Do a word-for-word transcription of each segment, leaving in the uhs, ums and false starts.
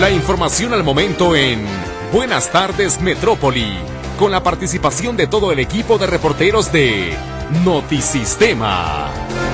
La información al momento en Buenas Tardes Metrópoli, con la participación de todo el equipo de reporteros de Notisistema.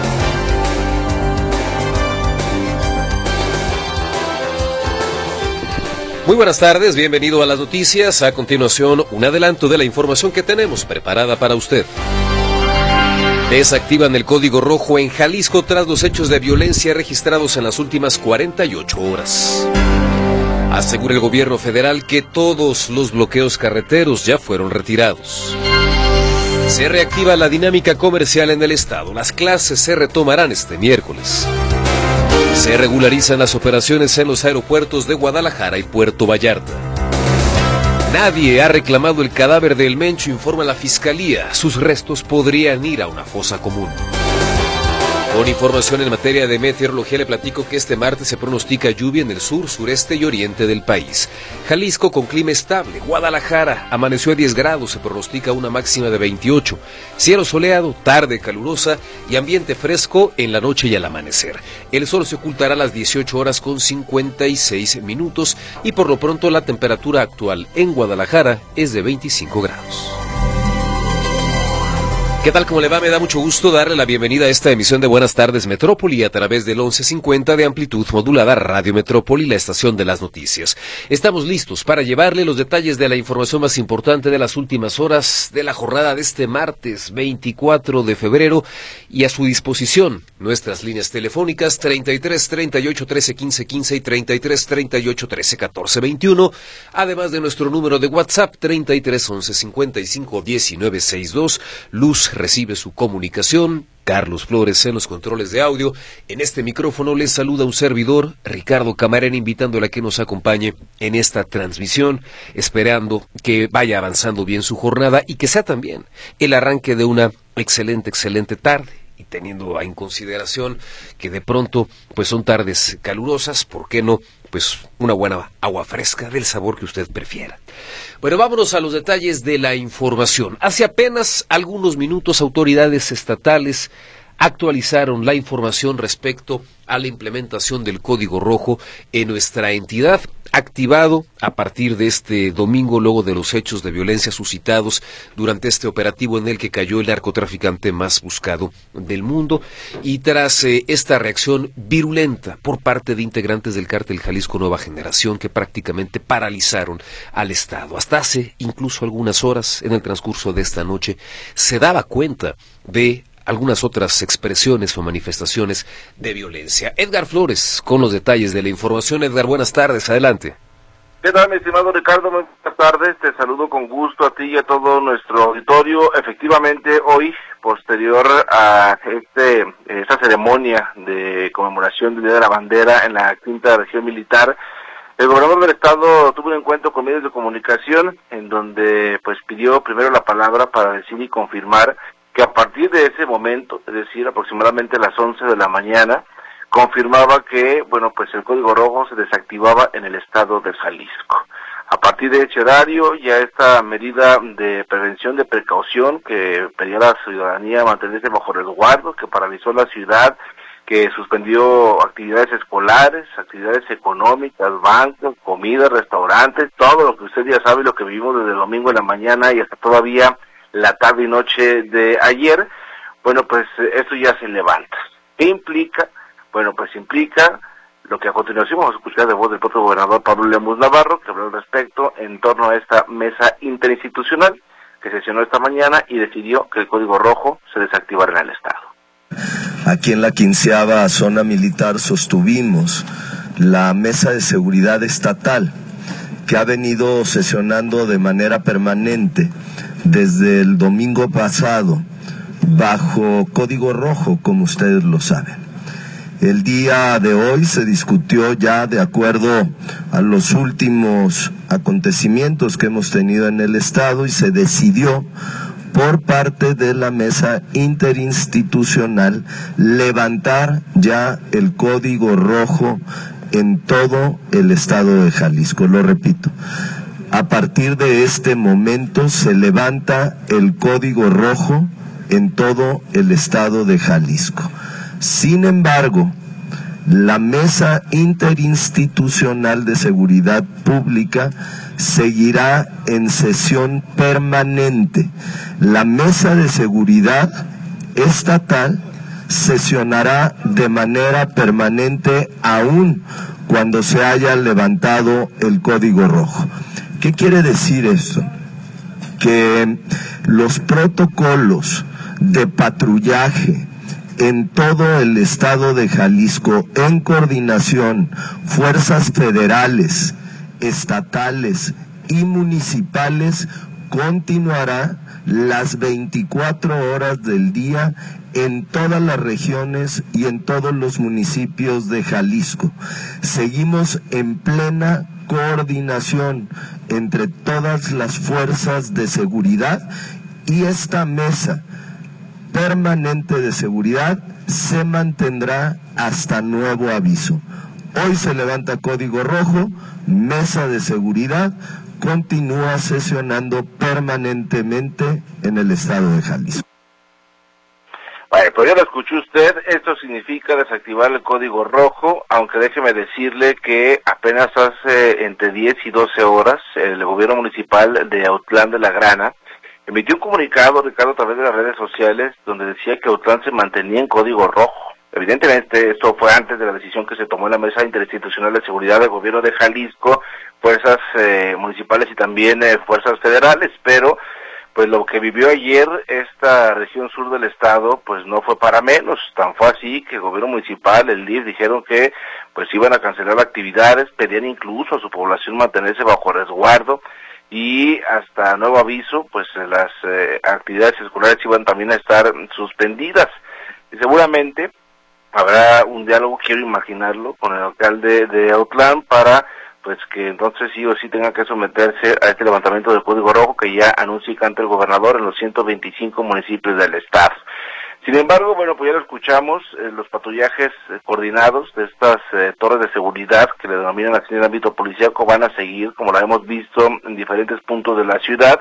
Muy buenas tardes, bienvenido a las noticias. A continuación, un adelanto de la información que tenemos preparada para usted. Desactivan el código rojo en Jalisco tras los hechos de violencia registrados en las últimas cuarenta y ocho horas. Asegura el gobierno federal que todos los bloqueos carreteros ya fueron retirados. Se reactiva la dinámica comercial en el estado. Las clases se retomarán este miércoles. Se regularizan las operaciones en los aeropuertos de Guadalajara y Puerto Vallarta. Nadie ha reclamado el cadáver de El Mencho, informa la Fiscalía. Sus restos podrían ir a una fosa común. Con información en materia de meteorología, le platico que este martes se pronostica lluvia en el sur, sureste y oriente del país. Jalisco con clima estable. Guadalajara amaneció a diez grados, se pronostica una máxima de veintiocho. Cielo soleado, tarde calurosa y ambiente fresco en la noche y al amanecer. El sol se ocultará a las dieciocho horas con cincuenta y seis minutos y por lo pronto la temperatura actual en Guadalajara es de veinticinco grados. ¿Qué tal? ¿Cómo le va? Me da mucho gusto darle la bienvenida a esta emisión de Buenas Tardes Metrópoli a través del once cincuenta de amplitud modulada Radio Metrópoli, la estación de las noticias. Estamos listos para llevarle los detalles de la información más importante de las últimas horas de la jornada de este martes veinticuatro de febrero y a su disposición nuestras líneas telefónicas treinta y tres, treinta y ocho, trece, quince, quince y treinta y tres, treinta y ocho, trece, catorce, veintiuno, además de nuestro número de WhatsApp treinta y tres, once, cincuenta y cinco, diecinueve, sesenta y dos. Luz recibe su comunicación. Carlos Flores en los controles de audio. En este micrófono les saluda un servidor, Ricardo Camarena, invitándole a que nos acompañe en esta transmisión, esperando que vaya avanzando bien su jornada y que sea también el arranque de una excelente, excelente tarde. Y teniendo en consideración que de pronto pues son tardes calurosas, ¿por qué no? Pues una buena agua fresca del sabor que usted prefiera. Bueno, vámonos a los detalles de la información. Hace apenas algunos minutos autoridades estatales actualizaron la información respecto a la implementación del Código Rojo en nuestra entidad, activado a partir de este domingo luego de los hechos de violencia suscitados durante este operativo en el que cayó el narcotraficante más buscado del mundo y tras eh, esta reacción virulenta por parte de integrantes del cártel Jalisco Nueva Generación que prácticamente paralizaron al Estado. Hasta hace incluso algunas horas en el transcurso de esta noche se daba cuenta de algunas otras expresiones o manifestaciones de violencia. Edgar Flores, con los detalles de la información. Edgar, buenas tardes, adelante. ¿Qué tal, mi estimado Ricardo? Muy buenas tardes, te saludo con gusto a ti y a todo nuestro auditorio. Efectivamente, hoy, posterior a este esta ceremonia de conmemoración del Día de la Bandera en la quinta región militar, el gobernador del estado tuvo un encuentro con medios de comunicación en donde pues pidió primero la palabra para decir y confirmar que a partir de ese momento, es decir, aproximadamente a las once de la mañana, confirmaba que, bueno, pues el Código Rojo se desactivaba en el estado de Jalisco. A partir de ese horario, ya esta medida de prevención, de precaución, que pedía a la ciudadanía mantenerse bajo resguardo, que paralizó la ciudad, que suspendió actividades escolares, actividades económicas, bancos, comidas, restaurantes, todo lo que usted ya sabe, lo que vivimos desde el domingo en la mañana y hasta todavía la tarde y noche de ayer, bueno, pues esto ya se levanta. ¿Qué implica? Bueno, pues implica lo que a continuación vamos a escuchar de voz del propio gobernador Pablo Lemus Navarro, que habló al respecto en torno a esta mesa interinstitucional que sesionó esta mañana y decidió que el Código Rojo se desactivara en el estado. Aquí en la quinceava zona militar sostuvimos la mesa de seguridad estatal, que ha venido sesionando de manera permanente desde el domingo pasado, bajo Código Rojo, como ustedes lo saben. El día de hoy se discutió ya de acuerdo a los últimos acontecimientos que hemos tenido en el estado y se decidió por parte de la mesa interinstitucional levantar ya el Código Rojo en todo el estado de Jalisco. Lo repito, a partir de este momento se levanta el Código Rojo en todo el estado de Jalisco. Sin embargo, La Mesa Interinstitucional de Seguridad Pública seguirá en sesión permanente. La Mesa de Seguridad Estatal sesionará de manera permanente aún cuando se haya levantado el código rojo. ¿Qué quiere decir esto? Que los protocolos de patrullaje en todo el estado de Jalisco, en coordinación, fuerzas federales, estatales y municipales, continuará las veinticuatro horas del día en todas las regiones y en todos los municipios de Jalisco. Seguimos en plena coordinación entre todas las fuerzas de seguridad y esta mesa permanente de seguridad se mantendrá hasta nuevo aviso. Hoy se levanta código rojo, mesa de seguridad continúa sesionando permanentemente en el estado de Jalisco. Bueno, pues ya lo escuchó usted, esto significa desactivar el código rojo, aunque déjeme decirle que apenas hace entre diez y doce horas el gobierno municipal de Autlán de la Grana emitió un comunicado, Ricardo, a través de las redes sociales, donde decía que Autlán se mantenía en código rojo. Evidentemente, esto fue antes de la decisión que se tomó en la Mesa Interinstitucional de Seguridad del Gobierno de Jalisco, fuerzas eh, municipales y también eh, fuerzas federales, pero pues lo que vivió ayer esta región sur del estado, pues no fue para menos. Tan fue así que el gobierno municipal, el D I F, dijeron que pues iban a cancelar actividades, pedían incluso a su población mantenerse bajo resguardo, y hasta nuevo aviso, pues las eh, actividades escolares iban también a estar suspendidas. Y seguramente habrá un diálogo, quiero imaginarlo, con el alcalde de Autlán para pues que entonces sí o sí tenga que someterse a este levantamiento del código rojo que ya anuncia ante el gobernador en los ciento veinticinco municipios del estado. Sin embargo, bueno, pues ya lo escuchamos, eh, los patrullajes eh, coordinados de estas eh, torres de seguridad que le denominan así en el ámbito policíaco van a seguir, como lo hemos visto en diferentes puntos de la ciudad,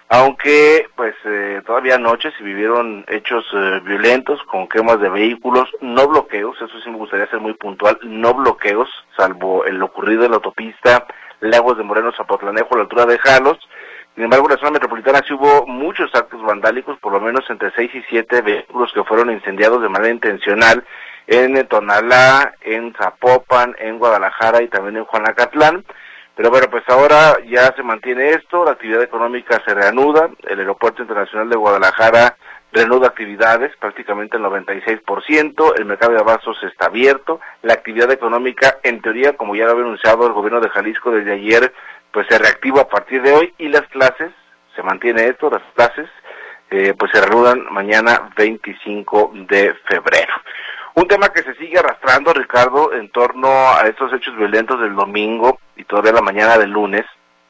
aunque pues eh, todavía anoche se vivieron hechos eh, violentos con quemas de vehículos, no bloqueos, eso sí me gustaría ser muy puntual, no bloqueos, salvo el ocurrido en la autopista Lagos de Moreno Zapotlanejo a la altura de Jalos. Sin embargo, en la zona metropolitana sí hubo muchos actos vandálicos, por lo menos entre seis y siete vehículos que fueron incendiados de manera intencional en Tonalá, en Zapopan, en Guadalajara y también en Juanacatlán. Pero bueno, pues ahora ya se mantiene esto, la actividad económica se reanuda, el Aeropuerto Internacional de Guadalajara reanuda actividades, prácticamente el noventa y seis por ciento, el mercado de abastos está abierto, la actividad económica, en teoría, como ya lo había anunciado el gobierno de Jalisco desde ayer, pues se reactiva a partir de hoy, y las clases, se mantiene esto, las clases, eh, pues se reanudan mañana veinticinco de febrero. Un tema que se sigue arrastrando, Ricardo, en torno a estos hechos violentos del domingo y todavía la mañana del lunes,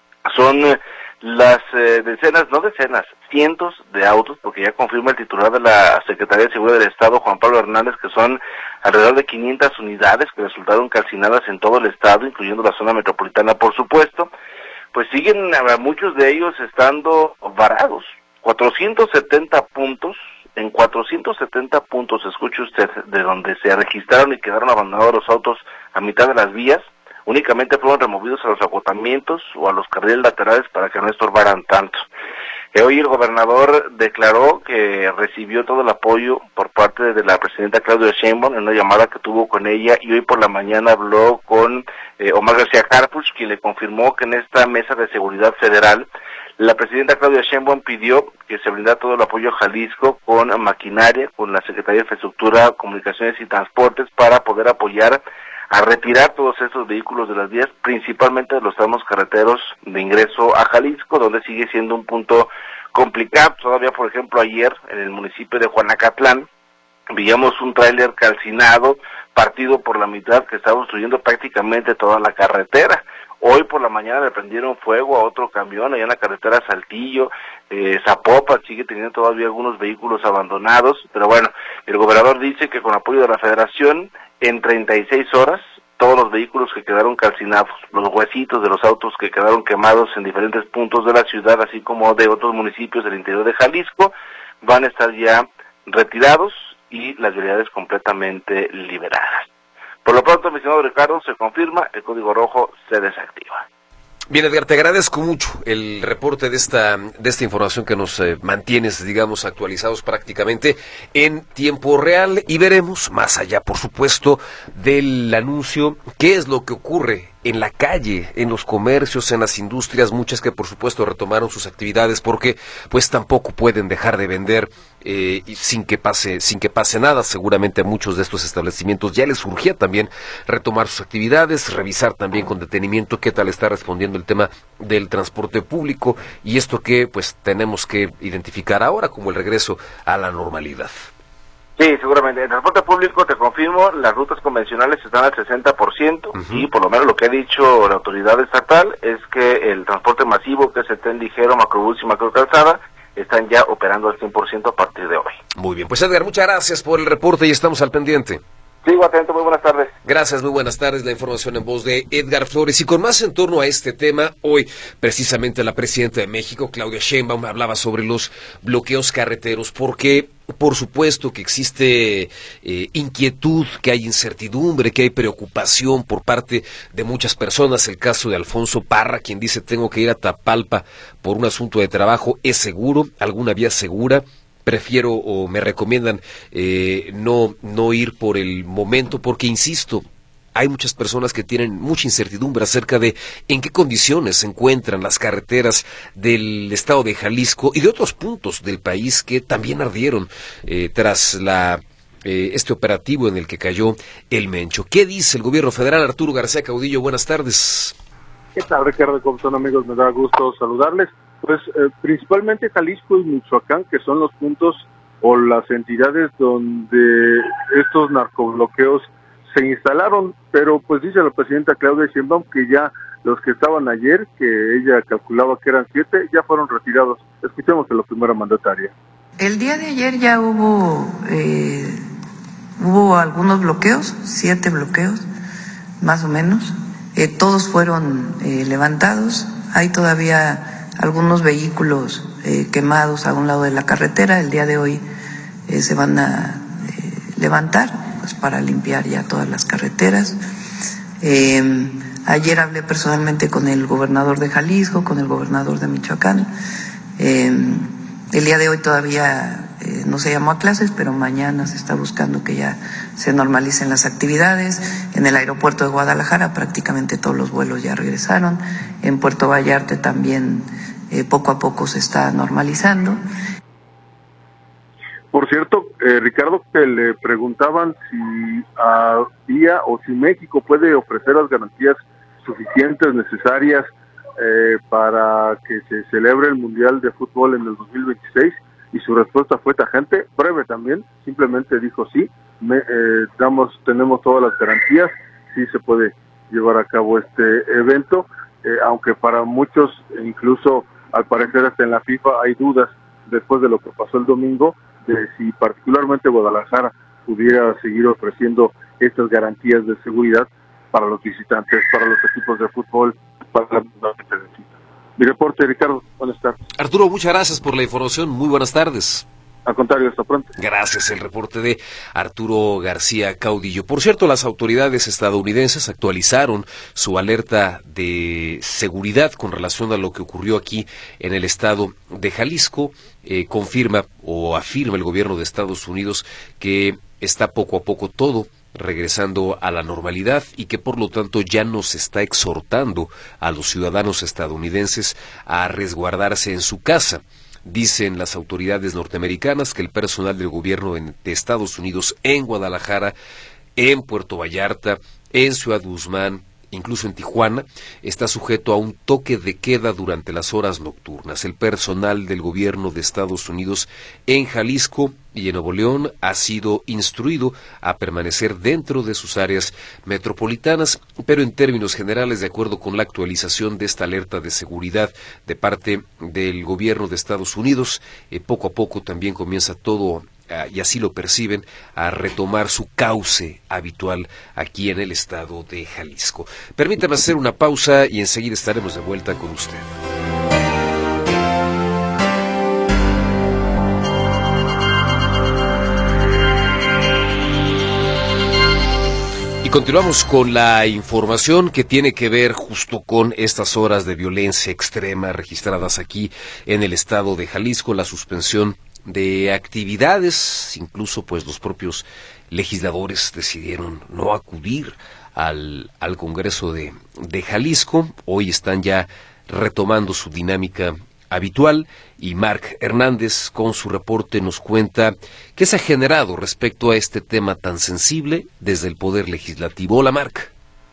son eh, las eh, decenas, no decenas, cientos de autos, porque ya confirma el titular de la Secretaría de Seguridad del Estado, Juan Pablo Hernández, que son alrededor de quinientas unidades que resultaron calcinadas en todo el estado, incluyendo la zona metropolitana, por supuesto, pues siguen muchos de ellos estando varados, cuatrocientos setenta puntos, en cuatrocientos setenta puntos, escuche usted, de donde se registraron y quedaron abandonados los autos a mitad de las vías, únicamente fueron removidos a los acotamientos o a los carriles laterales para que no estorbaran tanto. Eh, hoy el gobernador declaró que recibió todo el apoyo por parte de la presidenta Claudia Sheinbaum en una llamada que tuvo con ella, y hoy por la mañana habló con eh, Omar García Harfuch, quien le confirmó que en esta mesa de seguridad federal la presidenta Claudia Sheinbaum pidió que se brindara todo el apoyo a Jalisco con maquinaria, con la Secretaría de Infraestructura, Comunicaciones y Transportes, para poder apoyar a retirar todos estos vehículos de las vías, principalmente de los tramos carreteros de ingreso a Jalisco, donde sigue siendo un punto complicado. Todavía, por ejemplo, ayer en el municipio de Juanacatlán, veíamos un tráiler calcinado, partido por la mitad, que estaba obstruyendo prácticamente toda la carretera. Hoy por la mañana le prendieron fuego a otro camión allá en la carretera Saltillo, eh, Zapopan sigue teniendo todavía algunos vehículos abandonados, pero bueno, el gobernador dice que con apoyo de la Federación, en treinta y seis horas, todos los vehículos que quedaron calcinados, los huesitos de los autos que quedaron quemados en diferentes puntos de la ciudad, así como de otros municipios del interior de Jalisco, van a estar ya retirados y las vialidades completamente liberadas. Por lo pronto, mi estimado Ricardo, se confirma, el código rojo se desactiva. Bien, Edgar, te agradezco mucho el reporte de esta de esta información que nos eh, mantienes, digamos, actualizados prácticamente en tiempo real, y veremos más allá, por supuesto, del anuncio, qué es lo que ocurre en la calle, en los comercios, en las industrias, muchas que por supuesto retomaron sus actividades porque pues tampoco pueden dejar de vender eh, sin que pase sin que pase nada. Seguramente a muchos de estos establecimientos ya les urgía también retomar sus actividades, revisar también con detenimiento qué tal está respondiendo el tema del transporte público, y esto que pues tenemos que identificar ahora como el regreso a la normalidad. Sí, seguramente. En transporte público, te confirmo, las rutas convencionales están al sesenta por ciento, uh-huh. y por lo menos lo que ha dicho la autoridad estatal es que el transporte masivo, que es el tren ligero, macrobús y macrocalzada, están ya operando al cien por ciento a partir de hoy. Muy bien, pues Edgar, muchas gracias por el reporte y estamos al pendiente. Sigo atento, muy buenas tardes. Gracias, muy buenas tardes. La información en voz de Edgar Flores. Y con más en torno a este tema, hoy precisamente la presidenta de México, Claudia Sheinbaum, hablaba sobre los bloqueos carreteros, porque por supuesto que existe eh, inquietud, que hay incertidumbre, que hay preocupación por parte de muchas personas. El caso de Alfonso Parra, quien dice tengo que ir a Tapalpa por un asunto de trabajo. ¿Es seguro? ¿Alguna vía segura? Prefiero o me recomiendan eh, no no ir por el momento porque, insisto, hay muchas personas que tienen mucha incertidumbre acerca de en qué condiciones se encuentran las carreteras del estado de Jalisco y de otros puntos del país que también ardieron eh, tras la eh, este operativo en el que cayó el Mencho. ¿Qué dice el gobierno federal? Arturo García Caudillo, buenas tardes. ¿Qué tal, Ricardo? ¿Cómo están, amigos? Me da gusto saludarles. Pues eh, principalmente Jalisco y Michoacán, que son los puntos o las entidades donde estos narcobloqueos se instalaron, pero pues dice la presidenta Claudia Sheinbaum que ya los que estaban ayer, que ella calculaba que eran siete, ya fueron retirados. Escuchemos a la primera mandataria. El día de ayer ya hubo eh, hubo algunos bloqueos, siete bloqueos, más o menos. Eh, todos fueron eh, levantados. Hay todavía algunos vehículos eh, quemados a un lado de la carretera. El día de hoy eh, se van a eh, levantar pues para limpiar ya todas las carreteras. Eh, ayer hablé personalmente con el gobernador de Jalisco, con el gobernador de Michoacán. Eh, el día de hoy todavía eh, no se llamó a clases, pero mañana se está buscando que ya se normalicen las actividades. En el aeropuerto de Guadalajara prácticamente todos los vuelos ya regresaron. En Puerto Vallarta también eh, poco a poco se está normalizando. Por cierto, eh, Ricardo, que le preguntaban si había o si México puede ofrecer las garantías suficientes, necesarias eh, para que se celebre el Mundial de Fútbol en el dos mil veintiséis, y su respuesta fue tajante, breve también, simplemente dijo sí, me, eh, damos, tenemos todas las garantías, sí se puede llevar a cabo este evento, eh, aunque para muchos, incluso al parecer hasta en la FIFA, hay dudas después de lo que pasó el domingo, de si particularmente Guadalajara pudiera seguir ofreciendo estas garantías de seguridad para los visitantes, para los equipos de fútbol, para la visita. Mi reporte, Ricardo, buenas tardes. Arturo, muchas gracias por la información, muy buenas tardes. Al contrario, hasta pronto. Gracias, el reporte de Arturo García Caudillo. Por cierto, las autoridades estadounidenses actualizaron su alerta de seguridad con relación a lo que ocurrió aquí en el estado de Jalisco. Eh, confirma o afirma el gobierno de Estados Unidos que está poco a poco todo regresando a la normalidad y que por lo tanto ya nos está exhortando a los ciudadanos estadounidenses a resguardarse en su casa. Dicen las autoridades norteamericanas que el personal del gobierno de Estados Unidos en Guadalajara, en Puerto Vallarta, en Ciudad Guzmán, incluso en Tijuana, está sujeto a un toque de queda durante las horas nocturnas. El personal del gobierno de Estados Unidos en Jalisco y en Nuevo León ha sido instruido a permanecer dentro de sus áreas metropolitanas, pero en términos generales, de acuerdo con la actualización de esta alerta de seguridad de parte del gobierno de Estados Unidos, eh, poco a poco también comienza todo, y así lo perciben, a retomar su cauce habitual aquí en el estado de Jalisco. Permítame hacer una pausa y enseguida estaremos de vuelta con usted. Y continuamos con la información que tiene que ver justo con estas horas de violencia extrema registradas aquí en el estado de Jalisco, la suspensión de actividades, incluso pues los propios legisladores decidieron no acudir al, al Congreso de, de Jalisco. Hoy están ya retomando su dinámica habitual y Marc Hernández con su reporte nos cuenta qué se ha generado respecto a este tema tan sensible desde el Poder Legislativo. Hola, Marc.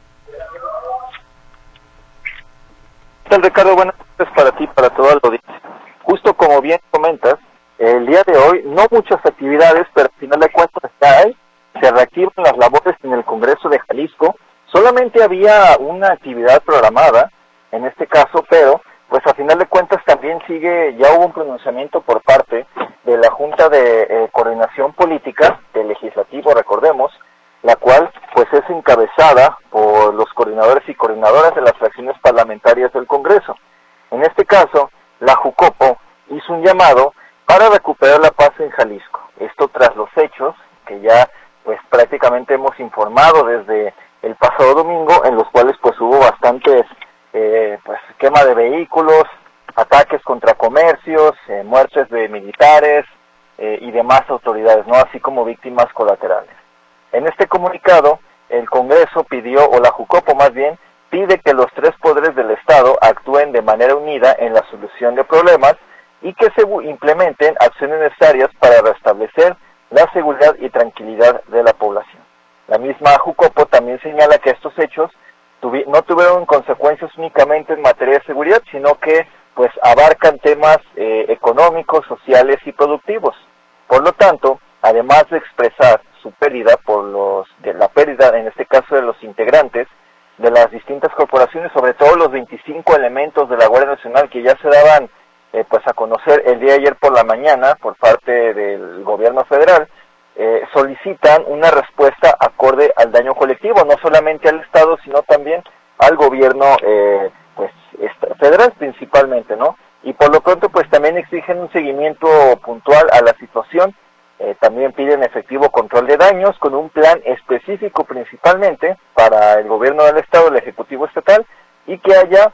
¿Qué tal, Ricardo? Buenas tardes para ti, para toda la audiencia. Justo como bien comentas, el día de hoy no muchas actividades, pero al final de cuentas está ahí. Se reactivan las labores en el Congreso de Jalisco. Solamente había una actividad programada, en este caso, pero pues a final de cuentas también sigue, ya hubo un pronunciamiento por parte de la Junta de eh, Coordinación Política del Legislativo, recordemos, la cual pues es encabezada por los coordinadores y coordinadoras de las fracciones parlamentarias del Congreso. En este caso, la Jucopo hizo un llamado para recuperar la paz en Jalisco. Esto tras los hechos que ya pues prácticamente hemos informado desde el pasado domingo, en los cuales pues hubo bastantes Eh, pues quema de vehículos, ataques contra comercios, eh, muertes de militares eh, y demás autoridades, ¿no? Así como víctimas colaterales. En este comunicado, el Congreso pidió, o la Jucopo más bien, pide que los tres poderes del Estado actúen de manera unida en la solución de problemas y que se implementen acciones necesarias para restablecer la seguridad y tranquilidad de la población. La misma Jucopo también señala que estos hechos no tuvieron consecuencias únicamente en materia de seguridad, sino que pues abarcan temas eh, económicos, sociales y productivos. Por lo tanto, además de expresar su pérdida por los de la pérdida, en este caso de los integrantes de las distintas corporaciones, sobre todo los veinticinco elementos de la Guardia Nacional que ya se daban eh, pues a conocer el día de ayer por la mañana por parte del gobierno federal, Eh, solicitan una respuesta acorde al daño colectivo, no solamente al Estado, sino también al gobierno eh, pues federal principalmente, ¿no? Y por lo pronto pues también exigen un seguimiento puntual a la situación, eh, también piden efectivo control de daños con un plan específico principalmente para el gobierno del Estado, el Ejecutivo Estatal, y que haya,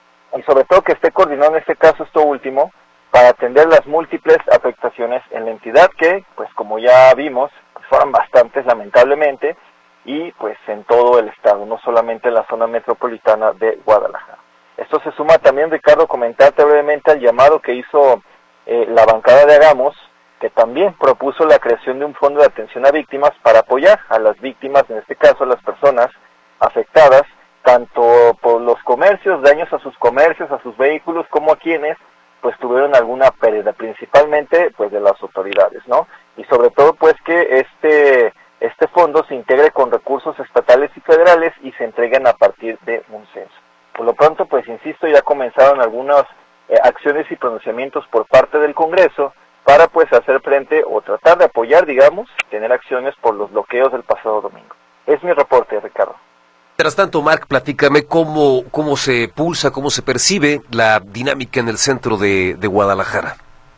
y sobre todo que esté coordinado en este caso esto último, para atender las múltiples afectaciones en la entidad que, pues como ya vimos, pues, fueron bastantes lamentablemente, y pues en todo el estado, no solamente en la zona metropolitana de Guadalajara. Esto se suma también, Ricardo, comentarte brevemente al llamado que hizo eh, la bancada de Hagamos, que también propuso la creación de un fondo de atención a víctimas para apoyar a las víctimas, en este caso a las personas afectadas, tanto por los comercios, daños a sus comercios, a sus vehículos, como a quienes pues tuvieron alguna pérdida, principalmente pues de las autoridades, ¿no? Y sobre todo pues que este este fondo se integre con recursos estatales y federales y se entreguen a partir de un censo. Por lo pronto, pues insisto, ya comenzaron algunas eh, acciones y pronunciamientos por parte del Congreso para pues hacer frente o tratar de apoyar, digamos, tener acciones por los bloqueos del pasado domingo. Es mi reporte, Ricardo. Mientras tanto, Marc, platícame cómo, cómo se pulsa, cómo se percibe la dinámica en el centro de, de Guadalajara.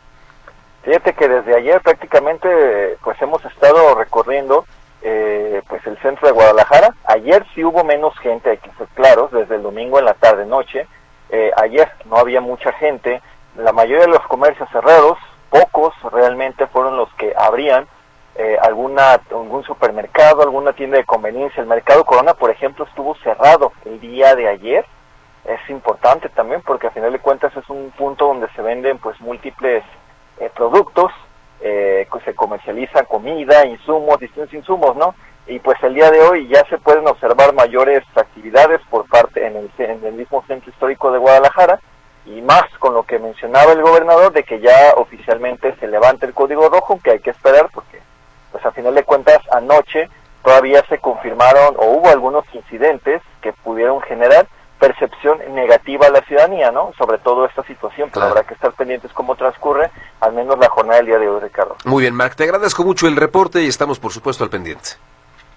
Fíjate que desde ayer prácticamente pues hemos estado recorriendo eh, pues el centro de Guadalajara. Ayer sí hubo menos gente, hay que ser claros, desde el domingo en la tarde-noche. Eh, ayer no había mucha gente, la mayoría de los comercios cerrados, pocos realmente fueron los que abrían. Eh, alguna algún supermercado, alguna tienda de conveniencia. El Mercado Corona, por ejemplo, estuvo cerrado el día de ayer. Es importante también porque a final de cuentas es un punto donde se venden pues múltiples eh, productos, eh, que se comercializan comida, insumos, distintos insumos, ¿no? Y pues el día de hoy ya se pueden observar mayores actividades por parte en el, en el mismo centro histórico de Guadalajara, y más con lo que mencionaba el gobernador de que ya oficialmente se levanta el código rojo, que hay que esperar porque pues a final de cuentas anoche todavía se confirmaron o hubo algunos incidentes que pudieron generar percepción negativa a la ciudadanía, ¿no? Sobre todo esta situación, pero claro, habrá que estar pendientes cómo transcurre, al menos la jornada del día de hoy, Ricardo. Muy bien, Marc, te agradezco mucho el reporte y estamos por supuesto al pendiente.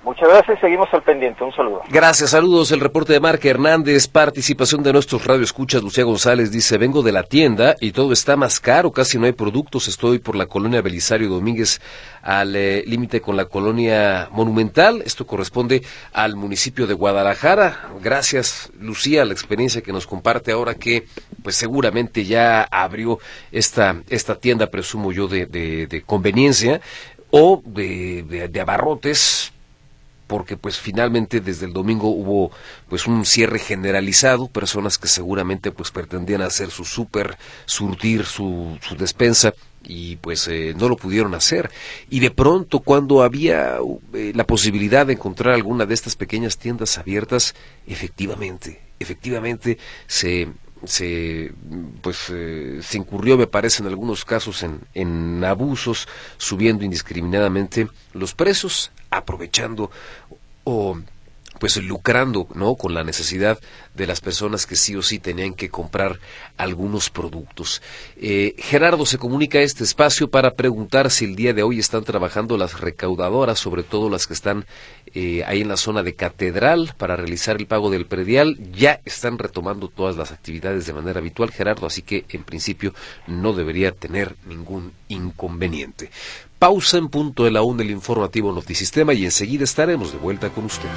Muchas gracias, seguimos al pendiente, un saludo. Gracias, saludos, el reporte de Marca Hernández, participación de nuestros radioescuchas. Lucía González dice, vengo de la tienda y todo está más caro, casi no hay productos, estoy por la colonia Belisario Domínguez al eh, límite con la colonia Monumental, esto corresponde al municipio de Guadalajara. Gracias, Lucía, la experiencia que nos comparte ahora que pues seguramente ya abrió esta, esta tienda, presumo yo, de, de, de conveniencia o de, de, de abarrotes, porque pues finalmente desde el domingo hubo pues un cierre generalizado, personas que seguramente pues pretendían hacer su súper, surtir su, su despensa y pues eh, no lo pudieron hacer. Y de pronto cuando había eh, la posibilidad de encontrar alguna de estas pequeñas tiendas abiertas, efectivamente, efectivamente se... se pues eh, se incurrió, me parece, en algunos casos en, en abusos, subiendo indiscriminadamente los precios, aprovechando o pues lucrando, ¿no?, con la necesidad de las personas que sí o sí tenían que comprar algunos productos. Eh, Gerardo se comunica a este espacio para preguntar si el día de hoy están trabajando las recaudadoras, sobre todo las que están eh, ahí en la zona de Catedral, para realizar el pago del predial. Ya están retomando todas las actividades de manera habitual, Gerardo, así que en principio no debería tener ningún inconveniente. Pausa en punto de la una del informativo Notisistema y enseguida estaremos de vuelta con usted.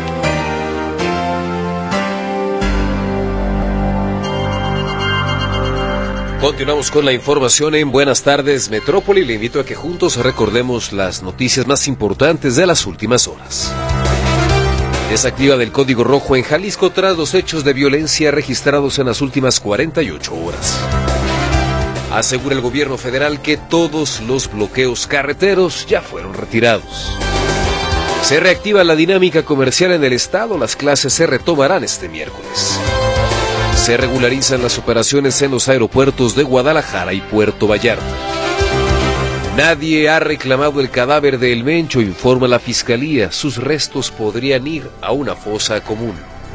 Continuamos con la información en Buenas Tardes Metrópoli. Le invito a que juntos recordemos las noticias más importantes de las últimas horas. Desactiva del Código Rojo en Jalisco tras los hechos de violencia registrados en las últimas cuarenta y ocho horas. Asegura el gobierno federal que todos los bloqueos carreteros ya fueron retirados. Se reactiva la dinámica comercial en el estado, las clases se retomarán este miércoles. Se regularizan las operaciones en los aeropuertos de Guadalajara y Puerto Vallarta. Nadie ha reclamado el cadáver de El Mencho, informa la Fiscalía. Sus restos podrían ir a una fosa común.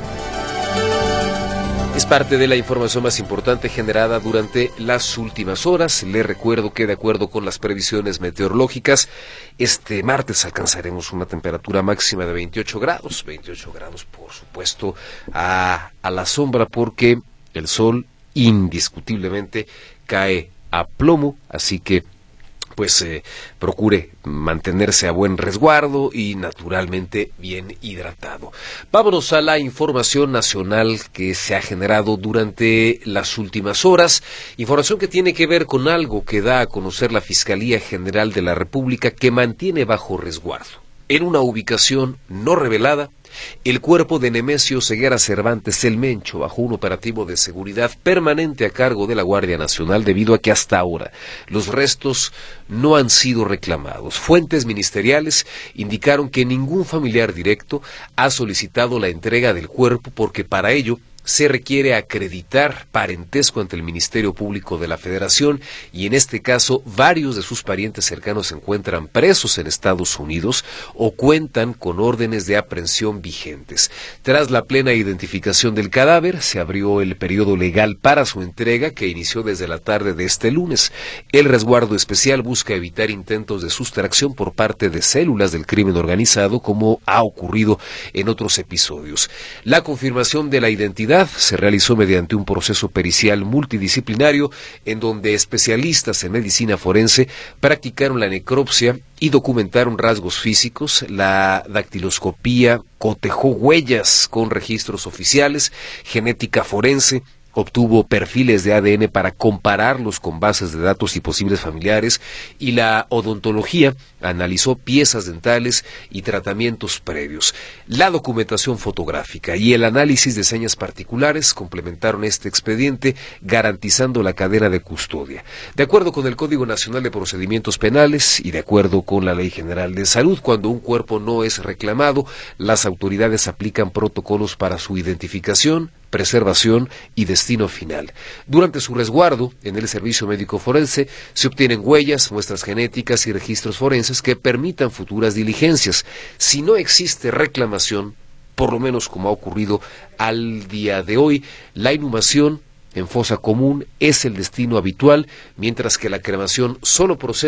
Es parte de la información más importante generada durante las últimas horas. Le recuerdo que de acuerdo con las previsiones meteorológicas, este martes alcanzaremos una temperatura máxima de veintiocho grados. veintiocho grados, por supuesto, a, a la sombra, porque el sol indiscutiblemente cae a plomo, así que pues eh, procure mantenerse a buen resguardo y naturalmente bien hidratado. Vámonos a la información nacional que se ha generado durante las últimas horas, información que tiene que ver con algo que da a conocer la Fiscalía General de la República, que mantiene bajo resguardo, en una ubicación no revelada, el cuerpo de Nemesio Ceguera Cervantes El Mencho, bajo un operativo de seguridad permanente a cargo de la Guardia Nacional, debido a que hasta ahora los restos no han sido reclamados. Fuentes ministeriales indicaron que ningún familiar directo ha solicitado la entrega del cuerpo, porque para ello se requiere acreditar parentesco ante el Ministerio Público de la Federación, y en este caso varios de sus parientes cercanos se encuentran presos en Estados Unidos o cuentan con órdenes de aprehensión vigentes. Tras la plena identificación del cadáver, se abrió el periodo legal para su entrega, que inició desde la tarde de este lunes. El resguardo especial busca evitar intentos de sustracción por parte de células del crimen organizado, como ha ocurrido en otros episodios. La confirmación de la identidad se realizó mediante un proceso pericial multidisciplinario, en donde especialistas en medicina forense practicaron la necropsia y documentaron rasgos físicos. La dactiloscopía cotejó huellas con registros oficiales, genética forense obtuvo perfiles de A D N para compararlos con bases de datos y posibles familiares, y la odontología analizó piezas dentales y tratamientos previos. La documentación fotográfica y el análisis de señas particulares complementaron este expediente, garantizando la cadena de custodia. De acuerdo con el Código Nacional de Procedimientos Penales y de acuerdo con la Ley General de Salud, cuando un cuerpo no es reclamado, las autoridades aplican protocolos para su identificación, preservación y destino final. Durante su resguardo en el servicio médico forense se obtienen huellas, muestras genéticas y registros forenses que permitan futuras diligencias. Si no existe reclamación, por lo menos como ha ocurrido al día de hoy, la inhumación en fosa común es el destino habitual, mientras que la cremación solo procede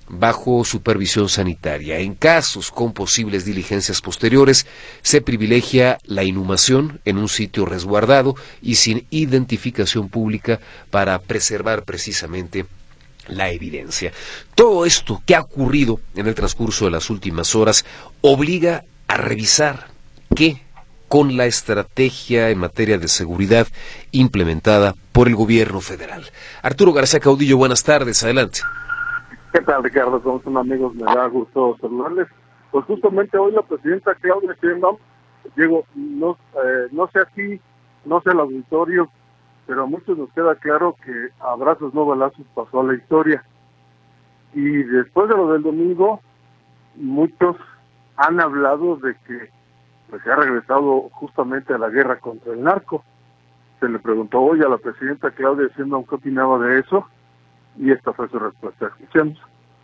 bajo supervisión sanitaria. En casos con posibles diligencias posteriores, se privilegia la inhumación en un sitio resguardado y sin identificación pública para preservar precisamente la evidencia. Todo esto que ha ocurrido en el transcurso de las últimas horas obliga a revisar qué con la estrategia en materia de seguridad implementada por el gobierno federal. Arturo García Caudillo, buenas tardes, adelante. ¿Qué tal, Ricardo? ¿Cómo están, amigos? Me da gusto saludarles. Pues justamente hoy la presidenta Claudia Sheinbaum, Diego, no, eh, no sé aquí, no sé el auditorio, pero a muchos nos queda claro que abrazos no balazos pasó a la historia. Y después de lo del domingo, muchos han hablado de que pues se ha regresado justamente a la guerra contra el narco. Se le preguntó hoy a la presidenta Claudia Sheinbaum qué opinaba de eso, y esta fue su respuesta. Escuchemos.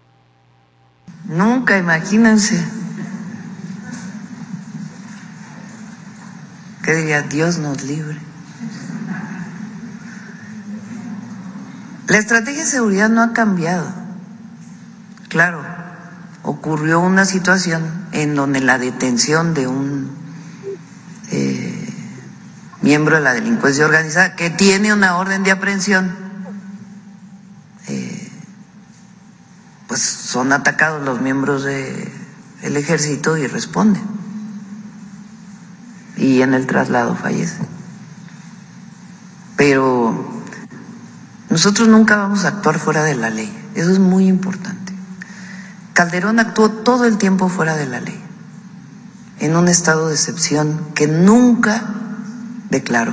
Nunca, imagínense. ¿Qué diría? Dios nos libre. La estrategia de seguridad no ha cambiado. Claro, ocurrió una situación en donde la detención de un eh, miembro de la delincuencia organizada que tiene una orden de aprehensión, eh, pues son atacados los miembros del ejército y responden. Y en el traslado fallecen. Pero nosotros nunca vamos a actuar fuera de la ley. Eso es muy importante. Calderón actuó todo el tiempo fuera de la ley, en un estado de excepción que nunca declaró.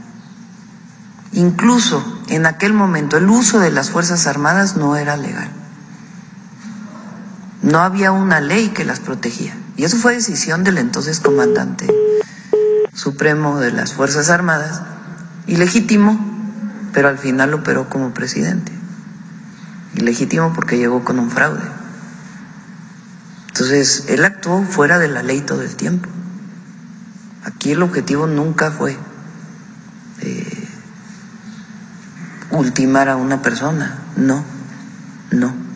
Incluso en aquel momento el uso de las Fuerzas Armadas no era legal. No había una ley que las protegía. Y eso fue decisión del entonces comandante supremo de las Fuerzas Armadas, ilegítimo, pero al final operó como presidente. Ilegítimo porque llegó con un fraude. Entonces, él actuó fuera de la ley todo el tiempo. Aquí el objetivo nunca fue eh, ultimar a una persona. No, no.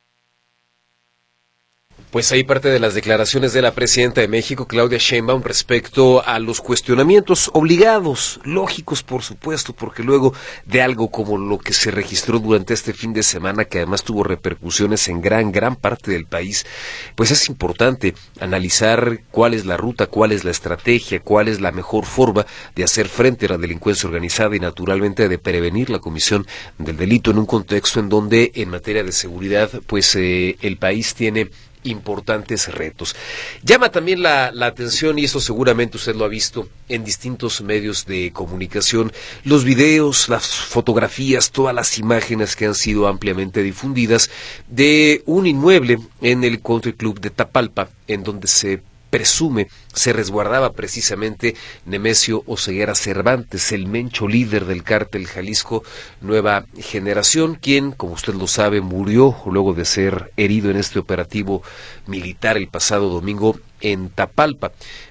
Pues ahí parte de las declaraciones de la presidenta de México, Claudia Sheinbaum, respecto a los cuestionamientos obligados, lógicos por supuesto, porque luego de algo como lo que se registró durante este fin de semana, que además tuvo repercusiones en gran, gran parte del país, pues es importante analizar cuál es la ruta, cuál es la estrategia, cuál es la mejor forma de hacer frente a la delincuencia organizada y naturalmente de prevenir la comisión del delito en un contexto en donde en materia de seguridad, pues eh, el país tiene importantes retos. Llama también la, la atención, y eso seguramente usted lo ha visto en distintos medios de comunicación, los videos, las fotografías, todas las imágenes que han sido ampliamente difundidas de un inmueble en el Country Club de Tapalpa, en donde se presume se resguardaba precisamente Nemesio Oseguera Cervantes, el mencho líder del cártel Jalisco Nueva Generación, quien, como usted lo sabe, murió luego de ser herido en este operativo militar el pasado domingo en Tapalpa,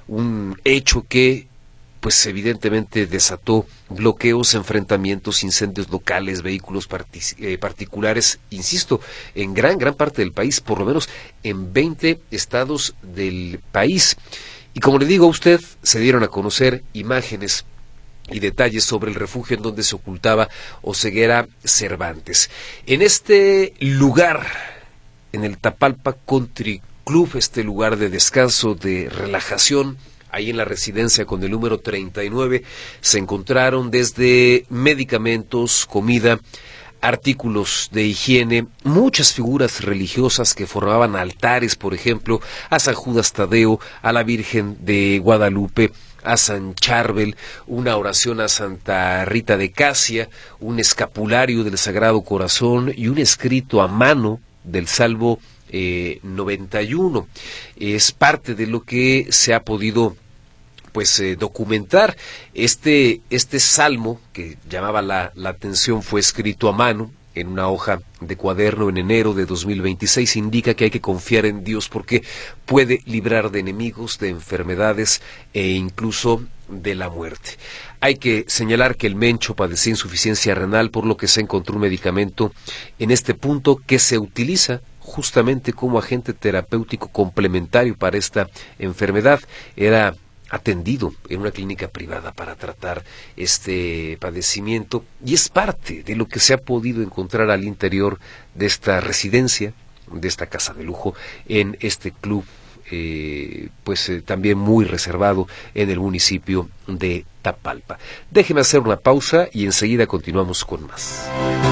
un hecho que pues evidentemente desató bloqueos, enfrentamientos, incendios locales, vehículos partic- eh, particulares, insisto, en gran, gran parte del país, por lo menos en veinte estados del país. Y como le digo a usted, se dieron a conocer imágenes y detalles sobre el refugio en donde se ocultaba Oseguera Cervantes. En este lugar, en el Tapalpa Country Club, este lugar de descanso, de relajación, ahí en la residencia con el número treinta y nueve, se encontraron desde medicamentos, comida, artículos de higiene, muchas figuras religiosas que formaban altares, por ejemplo, a San Judas Tadeo, a la Virgen de Guadalupe, a San Charbel, una oración a Santa Rita de Casia, un escapulario del Sagrado Corazón y un escrito a mano del Salmo eh, noventa y uno. Es parte de lo que se ha podido pues eh, documentar. Este este salmo que llamaba la, la atención fue escrito a mano en una hoja de cuaderno en enero de dos mil veintiséis. Indica que hay que confiar en Dios porque puede librar de enemigos, de enfermedades e incluso de la muerte. Hay que señalar que el mencho padecía insuficiencia renal, por lo que se encontró un medicamento en este punto que se utiliza justamente como agente terapéutico complementario para esta enfermedad. Era atendido en una clínica privada para tratar este padecimiento y es parte de lo que se ha podido encontrar al interior de esta residencia, de esta casa de lujo, en este club eh, pues eh, también muy reservado en el municipio de Tapalpa. Déjeme hacer una pausa y enseguida continuamos con más.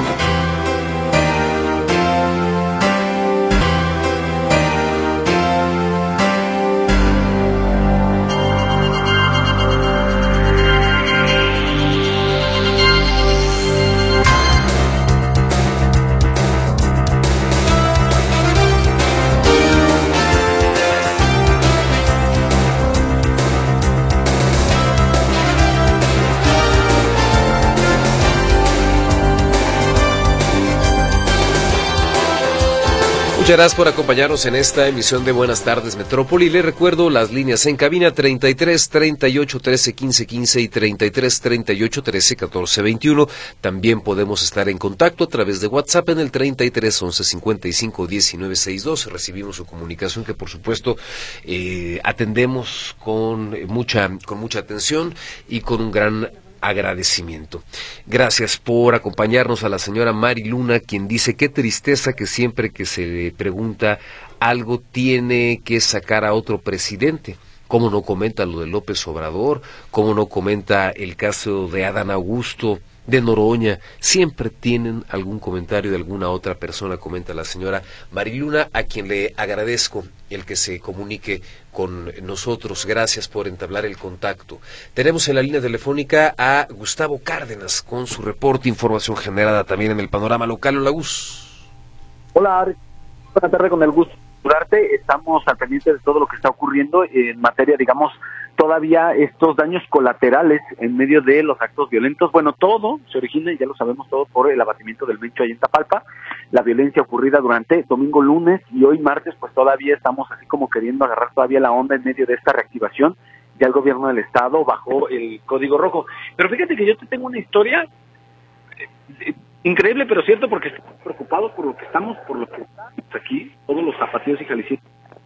Muchas gracias por acompañarnos en esta emisión de Buenas Tardes Metrópoli. Les recuerdo las líneas en cabina treinta y tres, treinta y ocho, trece, quince, quince y treinta y tres, treinta y ocho, trece, catorce, veintiuno. También podemos estar en contacto a través de WhatsApp en el treinta y tres, once, cincuenta y cinco, diecinueve, sesenta y dos. Recibimos su comunicación que por supuesto eh, atendemos con mucha, con mucha atención y con un gran agradecimiento. Gracias por acompañarnos a la señora Mari Luna, quien dice: qué tristeza que siempre que se le pregunta algo tiene que sacar a otro presidente. ¿Cómo no comenta lo de López Obrador? ¿Cómo no comenta el caso de Adán Augusto, de Noroña? Siempre tienen algún comentario de alguna otra persona, comenta la señora Mariluna, a quien le agradezco el que se comunique con nosotros. Gracias por entablar el contacto. Tenemos en la línea telefónica a Gustavo Cárdenas con su reporte, información generada también en el panorama local. Hola, Gus. Hola, buenas tardes, con el gusto de saludarte. Estamos al pendiente de todo lo que está ocurriendo en materia, digamos, todavía estos daños colaterales en medio de los actos violentos. Bueno, todo se origina, y ya lo sabemos todo, por el abatimiento del Mencho ahí en Tapalpa, la violencia ocurrida durante domingo, lunes y hoy martes, pues todavía estamos así como queriendo agarrar todavía la onda en medio de esta reactivación. Ya el gobierno del estado bajó el código rojo. Pero fíjate que yo te tengo una historia eh, eh, increíble, pero cierto, porque estamos preocupados por lo que estamos, por lo que estamos aquí, todos los zapatillos y jaliscienses.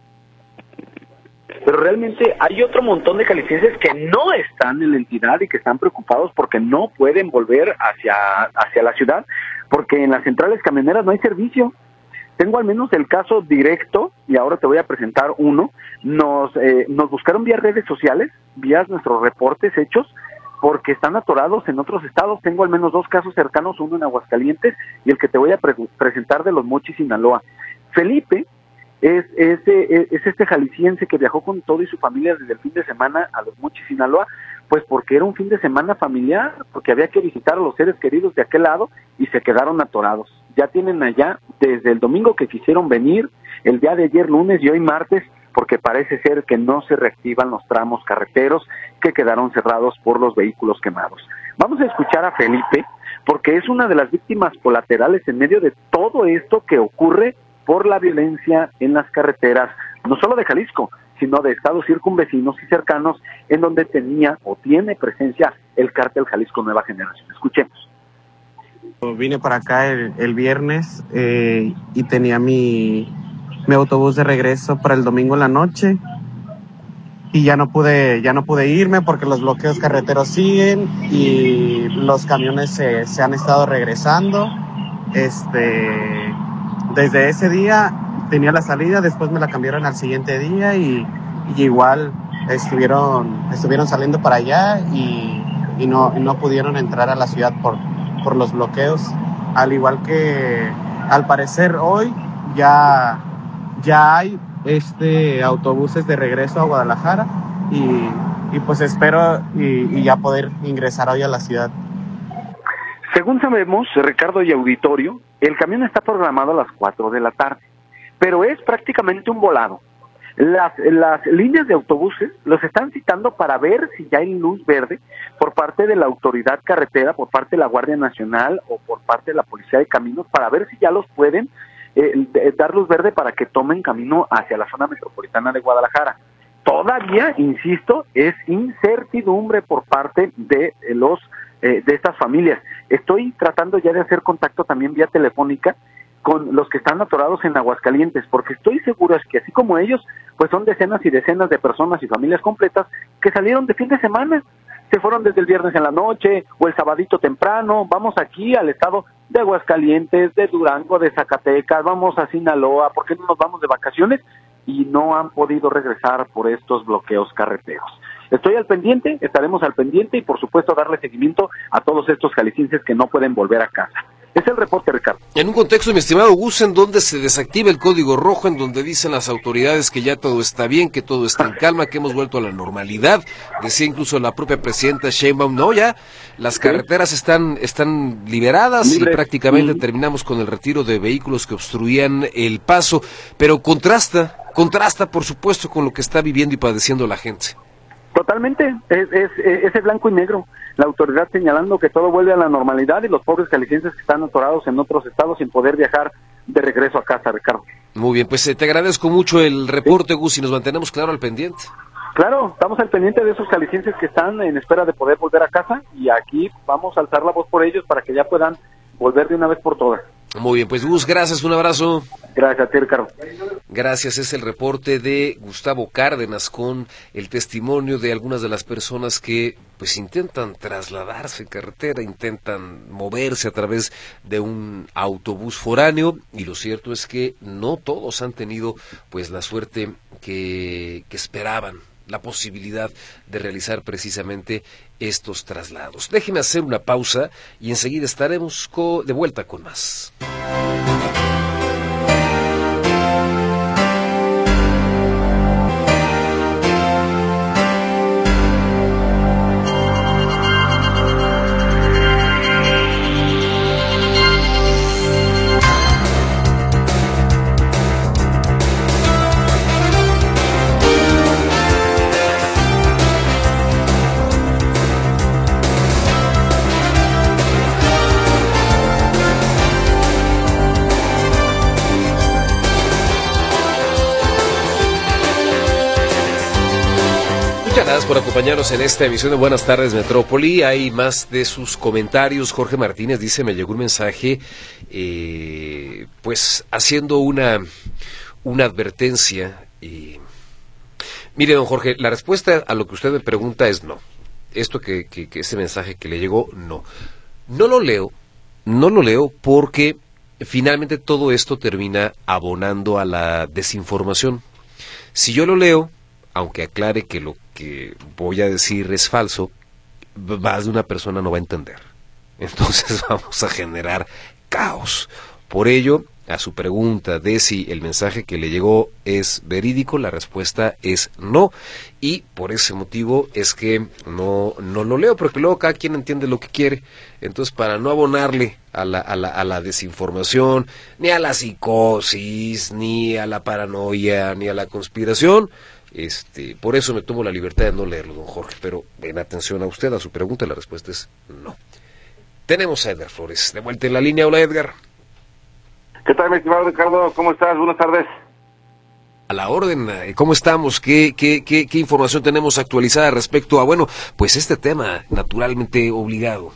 Pero realmente hay otro montón de jaliscienses que no están en la entidad y que están preocupados porque no pueden volver hacia, hacia la ciudad, porque en las centrales camioneras no hay servicio. Tengo al menos el caso directo, y ahora te voy a presentar uno. Nos, eh, nos buscaron vía redes sociales, vía nuestros reportes hechos, porque están atorados en otros estados. Tengo al menos dos casos cercanos, uno en Aguascalientes y el que te voy a pre- presentar de Los Mochis, Sinaloa. Felipe es, es, es, es este jalisciense que viajó con todo y su familia desde el fin de semana a Los Mochis, Sinaloa, pues porque era un fin de semana familiar, porque había que visitar a los seres queridos de aquel lado y se quedaron atorados. Ya tienen allá desde el domingo que quisieron venir, el día de ayer lunes y hoy martes, porque parece ser que no se reactivan los tramos carreteros que quedaron cerrados por los vehículos quemados. Vamos a escuchar a Felipe, porque es una de las víctimas colaterales en medio de todo esto que ocurre por la violencia en las carreteras, no solo de Jalisco, sino de estados circunvecinos y cercanos, en donde tenía o tiene presencia el cártel Jalisco Nueva Generación. Escuchemos. Vine para acá el, el viernes eh, y tenía mi, mi autobús de regreso para el domingo en la noche y ya no pude ya no pude irme porque los bloqueos carreteros siguen y los camiones se, se han estado regresando. Este, desde ese día tenía la salida, después me la cambiaron al siguiente día y, y igual estuvieron estuvieron saliendo para allá y, y no y no pudieron entrar a la ciudad por por los bloqueos, al igual que al parecer hoy ya ya hay este autobuses de regreso a Guadalajara y, y pues espero y, y ya poder ingresar hoy a la ciudad. Según sabemos, Ricardo y auditorio, el camión está programado a las cuatro de la tarde, pero es prácticamente un volado. Las, las líneas de autobuses los están citando para ver si ya hay luz verde por parte de la autoridad carretera, por parte de la Guardia Nacional o por parte de la Policía de Caminos, para ver si ya los pueden eh, de, dar luz verde para que tomen camino hacia la zona metropolitana de Guadalajara. Todavía, insisto, es incertidumbre por parte de los eh, de estas familias. Estoy tratando ya de hacer contacto también vía telefónica con los que están atorados en Aguascalientes, porque estoy seguro es que así como ellos, pues son decenas y decenas de personas y familias completas que salieron de fin de semana, se fueron desde el viernes en la noche o el sabadito temprano. Vamos aquí al estado de Aguascalientes, de Durango, de Zacatecas, vamos a Sinaloa, ¿por qué no nos vamos de vacaciones? Y no han podido regresar por estos bloqueos carreteros. Estoy al pendiente, estaremos al pendiente y por supuesto darle seguimiento a todos estos jaliscienses que no pueden volver a casa. Es el reporte, Ricardo. En un contexto, mi estimado Gus, en donde se desactiva el código rojo, en donde dicen las autoridades que ya todo está bien, que todo está en calma, que hemos vuelto a la normalidad. Decía incluso la propia presidenta Sheinbaum, no, ya las carreteras están están liberadas Libre. y prácticamente mm. terminamos con el retiro de vehículos que obstruían el paso. Pero contrasta, contrasta por supuesto con lo que está viviendo y padeciendo la gente. Totalmente, es, es, es ese blanco y negro, la autoridad señalando que todo vuelve a la normalidad y los pobres jaliscienses que están atorados en otros estados sin poder viajar de regreso a casa, Ricardo. Muy bien, pues eh, te agradezco mucho el reporte, sí. Gus, y nos mantenemos claro al pendiente. Claro, estamos al pendiente de esos jaliscienses que están en espera de poder volver a casa y aquí vamos a alzar la voz por ellos para que ya puedan volver de una vez por todas. Muy bien, pues Gus, gracias, un abrazo. Gracias a ti, Ricardo. Gracias, es el reporte de Gustavo Cárdenas con el testimonio de algunas de las personas que pues intentan trasladarse en carretera, intentan moverse a través de un autobús foráneo, y lo cierto es que no todos han tenido pues la suerte que, que esperaban, la posibilidad de realizar precisamente estos traslados. Déjeme hacer una pausa y enseguida estaremos co- de vuelta con más. Muchas gracias por acompañarnos en esta emisión de Buenas Tardes Metrópoli. Hay más de sus comentarios. Jorge Martínez dice, me llegó un mensaje eh, pues haciendo una, una advertencia. Y... Mire, don Jorge, la respuesta a lo que usted me pregunta es no. Esto que, que, que ese mensaje que le llegó, no. No lo leo, no lo leo porque finalmente todo esto termina abonando a la desinformación. Si yo lo leo, aunque aclare que lo que voy a decir es falso, más de una persona no va a entender. Entonces vamos a generar caos. Por ello, a su pregunta de si el mensaje que le llegó es verídico, la respuesta es no. Y por ese motivo es que no, no lo leo, porque luego cada quien entiende lo que quiere. Entonces, para no abonarle a la, a la, a la desinformación, ni a la psicosis, ni a la paranoia, ni a la conspiración, Este, por eso me tomo la libertad de no leerlo, don Jorge, pero en atención a usted, a su pregunta, la respuesta es no. Tenemos a Edgar Flores, de vuelta en la línea. Hola, Edgar. ¿Qué tal, mi estimado Ricardo? ¿Cómo estás? Buenas tardes. A la orden, ¿cómo estamos? ¿Qué, qué, qué, qué información tenemos actualizada respecto a, bueno, pues este tema naturalmente obligado?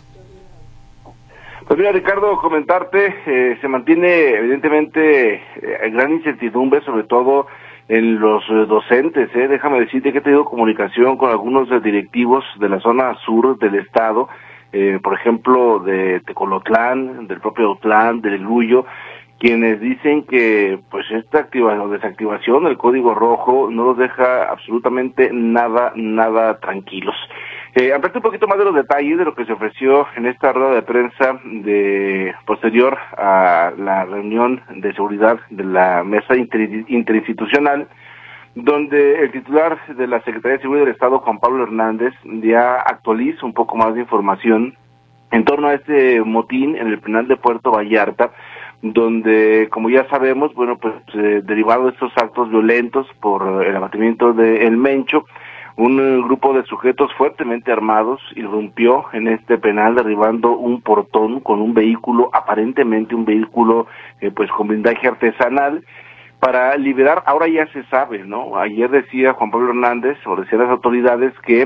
Pues mira, Ricardo, comentarte, eh, se mantiene evidentemente eh, gran incertidumbre, sobre todo en los eh, docentes, eh. Déjame decirte que he tenido comunicación con algunos eh, directivos de la zona sur del estado, eh, por ejemplo, de Tecolotlán, del propio Autlán, del Luyo, quienes dicen que pues esta activación o desactivación del código rojo no los deja absolutamente nada, nada tranquilos. Eh, ampliarte un poquito más de los detalles de lo que se ofreció en esta rueda de prensa de posterior a la reunión de seguridad de la mesa inter, interinstitucional, donde el titular de la Secretaría de Seguridad del Estado, Juan Pablo Hernández, ya actualiza un poco más de información en torno a este motín en el penal de Puerto Vallarta, donde, como ya sabemos, bueno, pues eh, derivado de estos actos violentos por el abatimiento de El Mencho, un grupo de sujetos fuertemente armados irrumpió en este penal derribando un portón con un vehículo, aparentemente un vehículo eh, pues con blindaje artesanal, para liberar. Ahora ya se sabe, ¿no? Ayer decía Juan Pablo Hernández, o decían las autoridades, que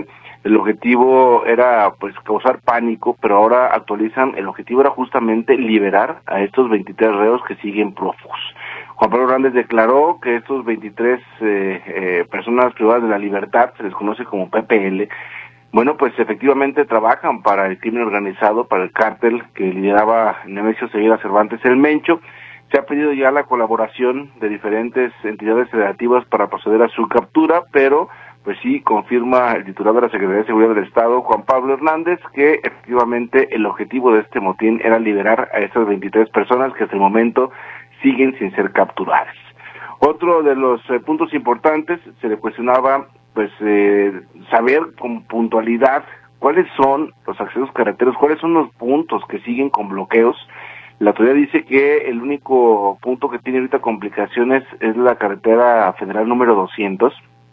el objetivo era pues causar pánico, pero ahora actualizan, el objetivo era justamente liberar a estos veintitrés reos que siguen prófugos. Juan Pablo Hernández declaró que estos veintitrés eh, eh, personas privadas de la libertad, se les conoce como P P L, bueno, pues efectivamente trabajan para el crimen organizado, para el cártel que lideraba Nemesio Ceguera Cervantes el Mencho. Se ha pedido ya la colaboración de diferentes entidades federativas para proceder a su captura, pero pues sí confirma el titular de la Secretaría de Seguridad del Estado, Juan Pablo Hernández, que efectivamente el objetivo de este motín era liberar a esas veintitrés personas que hasta el momento siguen sin ser capturadas. Otro de los eh, puntos importantes, se le cuestionaba pues eh, saber con puntualidad cuáles son los accesos carreteros, cuáles son los puntos que siguen con bloqueos. La autoridad dice que el único punto que tiene ahorita complicaciones es la carretera federal número doscientos,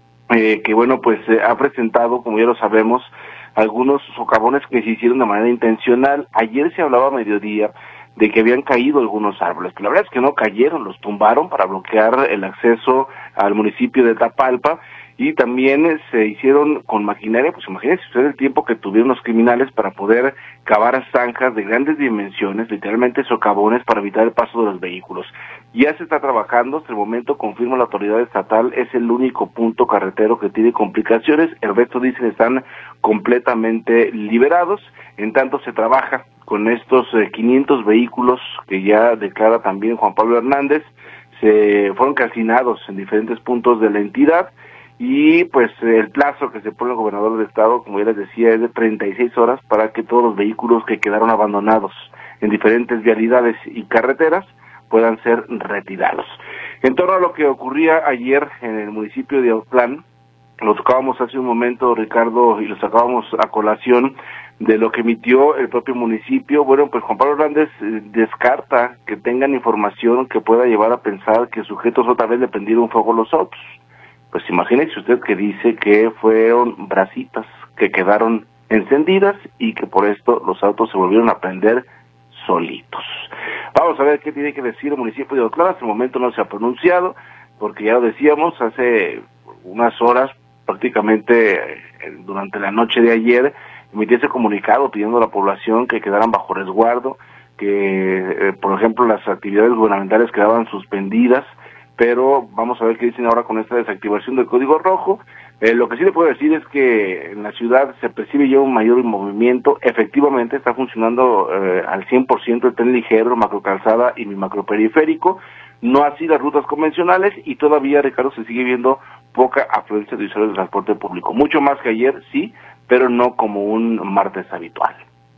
eh, que bueno, pues eh, ha presentado, como ya lo sabemos, algunos socavones que se hicieron de manera intencional. Ayer se hablaba a mediodía de que habían caído algunos árboles, que la verdad es que no cayeron, los tumbaron para bloquear el acceso al municipio de Tapalpa, y también eh, se hicieron con maquinaria. Pues imagínense usted el tiempo que tuvieron los criminales para poder cavar zanjas de grandes dimensiones, literalmente socavones, para evitar el paso de los vehículos. Ya se está trabajando, hasta el momento confirma la autoridad estatal, es el único punto carretero que tiene complicaciones, el resto dicen están completamente liberados. En tanto se trabaja con estos eh, quinientos vehículos que ya declara también Juan Pablo Hernández, se fueron calcinados en diferentes puntos de la entidad. Y pues el plazo que se pone el gobernador del estado, como ya les decía, es de treinta y seis horas para que todos los vehículos que quedaron abandonados en diferentes vialidades y carreteras puedan ser retirados. En torno a lo que ocurría ayer en el municipio de Autlán, lo tocábamos hace un momento, Ricardo, y lo sacábamos a colación de lo que emitió el propio municipio. Bueno, pues Juan Pablo Hernández eh, descarta que tengan información que pueda llevar a pensar que sujetos otra vez le prendieron fuego a los autos. Pues imagínese usted que dice que fueron brasitas que quedaron encendidas y que por esto los autos se volvieron a prender solitos. Vamos a ver qué tiene que decir el municipio de Autlán. Hasta el momento no se ha pronunciado, porque ya lo decíamos, hace unas horas, prácticamente durante la noche de ayer, emitió ese comunicado pidiendo a la población que quedaran bajo resguardo, que, eh, por ejemplo, las actividades gubernamentales quedaban suspendidas, pero vamos a ver qué dicen ahora con esta desactivación del código rojo. Eh, lo que sí le puedo decir es que en la ciudad se percibe ya un mayor movimiento. Efectivamente está funcionando eh, al cien por ciento el tren ligero, macrocalzada y mi macroperiférico, no así las rutas convencionales, y todavía, Ricardo, se sigue viendo poca afluencia de usuarios del transporte público. Mucho más que ayer, sí, pero no como un martes habitual.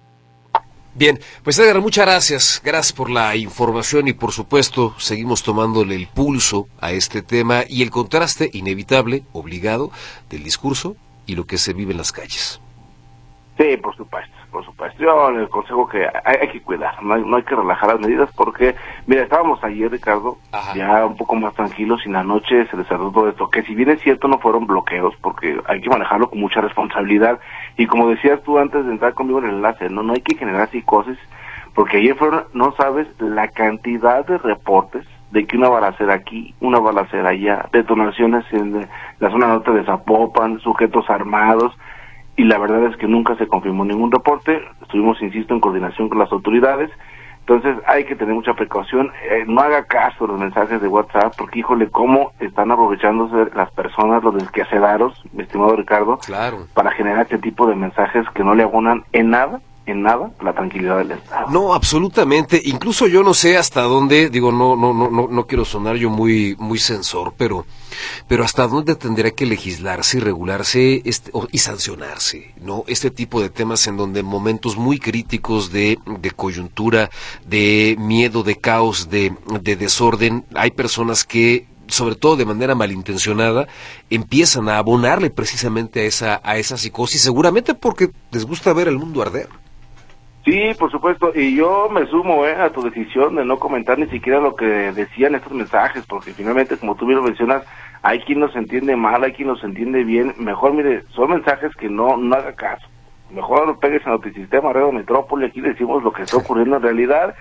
Bien, pues Edgar, muchas gracias, gracias por la información y por supuesto seguimos tomándole el pulso a este tema y el contraste inevitable, obligado, del discurso y lo que se vive en las calles. Sí, por supuesto, por supuesto. Yo le aconsejo que hay, hay que cuidar, no hay, no hay que relajar las medidas porque, mira, estábamos ayer, Ricardo, Ajá. ya un poco más tranquilos y en la noche se desató todo esto, que si bien es cierto no fueron bloqueos, porque hay que manejarlo con mucha responsabilidad y como decías tú antes de entrar conmigo en el enlace, no, no hay que generar psicosis, porque ayer fueron, no sabes la cantidad de reportes de que una balacera aquí, una balacera allá, detonaciones en la zona norte de Zapopan, sujetos armados, y la verdad es que nunca se confirmó ningún reporte. Estuvimos, insisto, en coordinación con las autoridades, entonces hay que tener mucha precaución. Eh, no haga caso a los mensajes de WhatsApp, porque híjole, cómo están aprovechándose las personas, los desquacerados, mi estimado Ricardo, claro, para generar este tipo de mensajes que no le abonan en nada, en nada, la tranquilidad del Estado. No, absolutamente. Incluso yo no sé hasta dónde, digo, no, no, no, no, no quiero sonar yo muy, muy censor, pero, pero hasta dónde tendría que legislarse y regularse este, o, y sancionarse, ¿no? Este tipo de temas en donde en momentos muy críticos de, de coyuntura, de miedo, de caos, de, de desorden, hay personas que, sobre todo de manera malintencionada, empiezan a abonarle precisamente a esa, a esa psicosis, seguramente porque les gusta ver el mundo arder. Sí, por supuesto, y yo me sumo eh, a tu decisión de no comentar ni siquiera lo que decían estos mensajes, porque finalmente, como tú bien lo mencionas, hay quien los entiende mal, hay quien los entiende bien. Mejor, mire, son mensajes que no, no haga caso. Mejor pegues en Notisistema, Radio Metrópoli, aquí le decimos lo que está ocurriendo en realidad,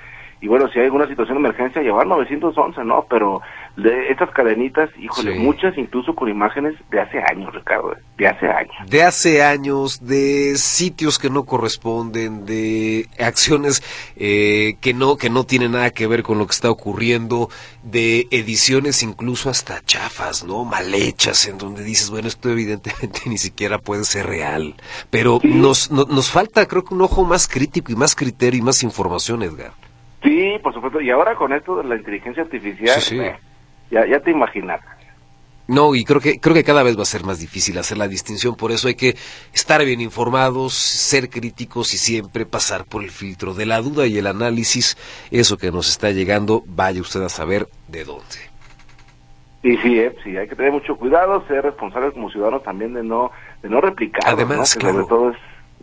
y bueno, si hay alguna situación de emergencia, llevar nueve once, ¿no? Pero de estas cadenitas, híjole, sí. muchas incluso con imágenes de hace años, Ricardo, de hace años. De hace años, de sitios que no corresponden, de acciones eh, que no que no tienen nada que ver con lo que está ocurriendo, de ediciones incluso hasta chafas, ¿no? Mal hechas, en donde dices, bueno, esto evidentemente ni siquiera puede ser real. Pero sí. nos, no, nos falta, creo que un ojo más crítico y más criterio y más información, Edgar. Sí, por supuesto, y ahora con esto de la inteligencia artificial, sí, sí. Eh, ya, ya te imaginas. No, y creo que creo que cada vez va a ser más difícil hacer la distinción, por eso hay que estar bien informados, ser críticos y siempre pasar por el filtro de la duda y el análisis, eso que nos está llegando, vaya usted a saber de dónde. Y sí, eh, sí, hay que tener mucho cuidado, ser responsables como ciudadanos también de no de no replicar, además, ¿no? Que claro. sobre todo es,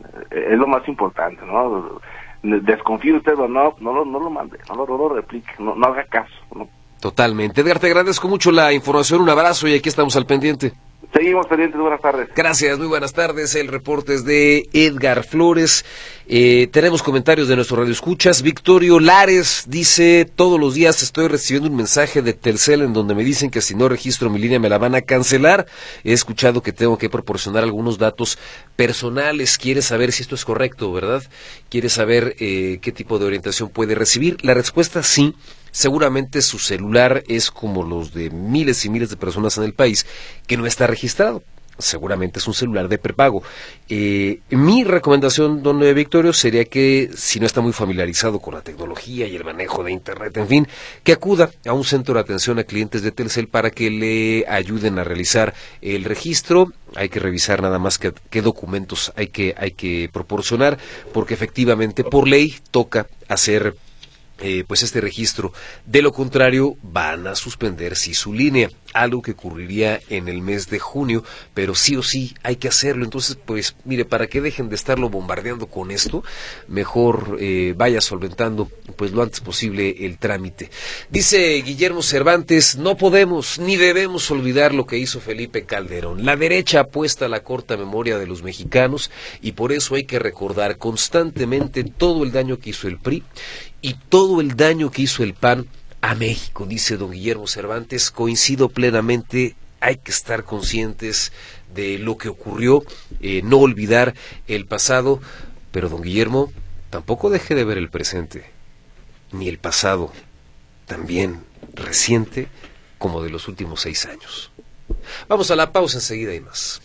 es lo más importante, ¿no? Desconfíe usted o no, no lo, no lo mande, no lo, no lo replique, no, no haga caso, ¿no? Totalmente. Edgar, te agradezco mucho la información, un abrazo y aquí estamos al pendiente. Seguimos pendientes, buenas tardes. Gracias, muy buenas tardes. El reporte es de Edgar Flores. Eh, tenemos comentarios de nuestro Radio Escuchas. Victorio Lares dice, todos los días estoy recibiendo un mensaje de Telcel en donde me dicen que si no registro mi línea me la van a cancelar. He escuchado que tengo que proporcionar algunos datos personales. Quiere saber si esto es correcto, ¿verdad? Quiere saber eh, qué tipo de orientación puede recibir. La respuesta sí. Seguramente su celular es como los de miles y miles de personas en el país que no está registrado. Seguramente es un celular de prepago. Eh, mi recomendación, don Victorio, sería que si no está muy familiarizado con la tecnología y el manejo de Internet, en fin, que acuda a un centro de atención a clientes de Telcel para que le ayuden a realizar el registro. Hay que revisar nada más qué, qué documentos hay que, hay que proporcionar, porque efectivamente por ley toca hacer Eh, pues este registro. De lo contrario, van a suspender sí su línea, algo que ocurriría en el mes de junio, pero sí o sí hay que hacerlo. Entonces, pues, mire, para que dejen de estarlo bombardeando con esto, mejor eh, vaya solventando, pues, lo antes posible el trámite. Dice Guillermo Cervantes, no podemos ni debemos olvidar lo que hizo Felipe Calderón. La derecha apuesta a la corta memoria de los mexicanos y por eso hay que recordar constantemente todo el daño que hizo el P R I y todo el daño que hizo el P A N a México, dice don Guillermo Cervantes. Coincido plenamente, hay que estar conscientes de lo que ocurrió, eh, no olvidar el pasado, pero don Guillermo, tampoco deje de ver el presente, ni el pasado, también reciente, como de los últimos seis años. Vamos a la pausa, enseguida y más.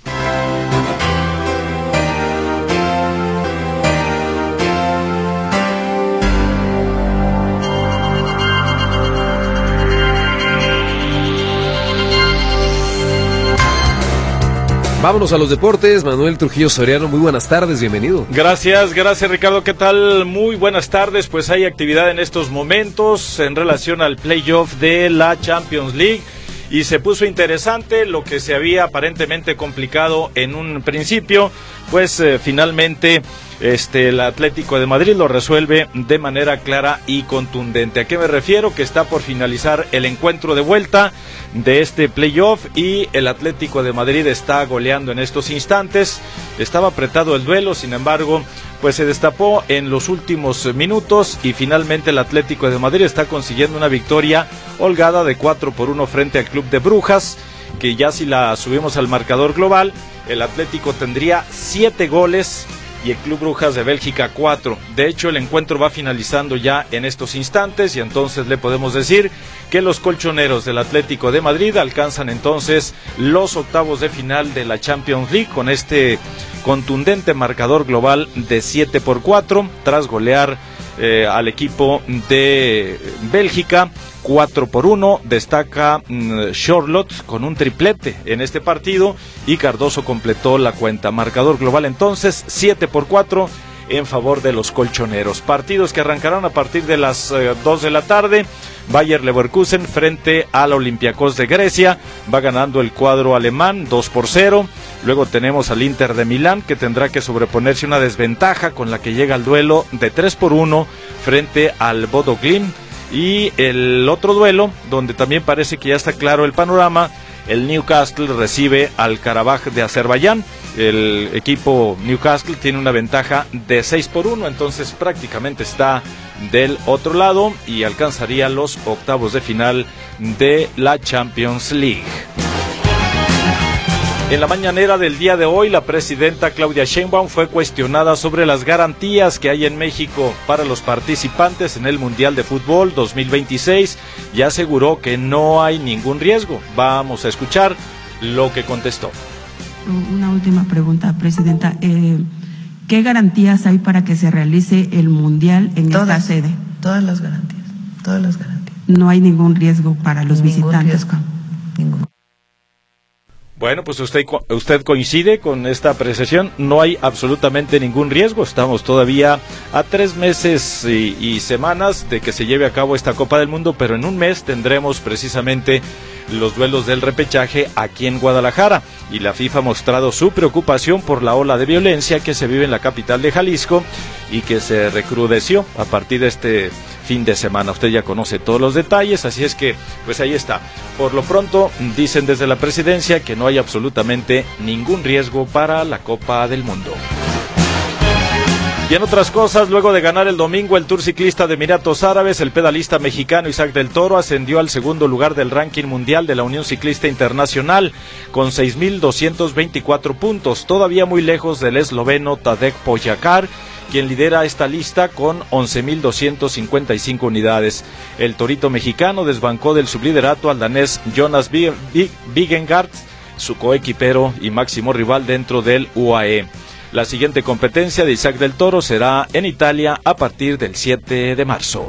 Vámonos a los deportes. Manuel Trujillo Soriano, muy buenas tardes, bienvenido. Gracias, gracias Ricardo, ¿qué tal? Muy buenas tardes, pues hay actividad en estos momentos en relación al playoff de la Champions League y se puso interesante lo que se había aparentemente complicado en un principio, pues eh, finalmente este el Atlético de Madrid lo resuelve de manera clara y contundente. ¿A qué me refiero? Que está por finalizar el encuentro de vuelta de este playoff y el Atlético de Madrid está goleando en estos instantes. Estaba apretado el duelo, sin embargo, pues se destapó en los últimos minutos y finalmente el Atlético de Madrid está consiguiendo una victoria holgada de cuatro por uno frente al Club de Brujas, que ya si la subimos al marcador global, el Atlético tendría siete goles y el Club Brujas de Bélgica cuatro. De hecho, el encuentro va finalizando ya en estos instantes y entonces le podemos decir que los colchoneros del Atlético de Madrid alcanzan entonces los octavos de final de la Champions League con este contundente marcador global de siete por cuatro tras golear eh, al equipo de Bélgica cuatro por uno. Destaca mmm, Charlotte con un triplete en este partido y Cardoso completó la cuenta. Marcador global entonces siete por cuatro en favor de los colchoneros. Partidos que arrancarán a partir de las eh, dos de la tarde. Bayer Leverkusen frente al Olympiacos de Grecia, va ganando el cuadro alemán dos por cero. Luego tenemos al Inter de Milán, que tendrá que sobreponerse una desventaja con la que llega al duelo de tres por uno frente al Bodo Glimt. Y el otro duelo, donde también parece que ya está claro el panorama, el Newcastle recibe al Karabaj de Azerbaiyán. El equipo Newcastle tiene una ventaja de seis por uno, entonces prácticamente está del otro lado y alcanzaría los octavos de final de la Champions League. En la mañanera del día de hoy, la presidenta Claudia Sheinbaum fue cuestionada sobre las garantías que hay en México para los participantes en el Mundial de Fútbol dos mil veintiséis y aseguró que no hay ningún riesgo. Vamos a escuchar lo que contestó. Una última pregunta, presidenta. Eh, ¿Qué garantías hay para que se realice el Mundial en todas, esta sede? Todas las garantías, todas las garantías. No hay ningún riesgo para los ningún visitantes. Riesgo, ningún. Bueno, pues usted usted coincide con esta apreciación, no hay absolutamente ningún riesgo, estamos todavía a tres meses y, y semanas de que se lleve a cabo esta Copa del Mundo, pero en un mes tendremos precisamente los duelos del repechaje aquí en Guadalajara, y la FIFA ha mostrado su preocupación por la ola de violencia que se vive en la capital de Jalisco y que se recrudeció a partir de este fin de semana. Usted ya conoce todos los detalles, así es que pues ahí está. Por lo pronto dicen desde la presidencia que no hay absolutamente ningún riesgo para la Copa del Mundo. Y en otras cosas, luego de ganar el domingo el Tour Ciclista de Emiratos Árabes, el pedalista mexicano Isaac del Toro ascendió al segundo lugar del ranking mundial de la Unión Ciclista Internacional con seis mil doscientos veinticuatro puntos, todavía muy lejos del esloveno Tadej Pogačar, quien lidera esta lista con once mil doscientas cincuenta y cinco unidades. El torito mexicano desbancó del subliderato al danés Jonas Vingegaard, su coequipero y máximo rival dentro del U A E. La siguiente competencia de Isaac del Toro será en Italia a partir del siete de marzo.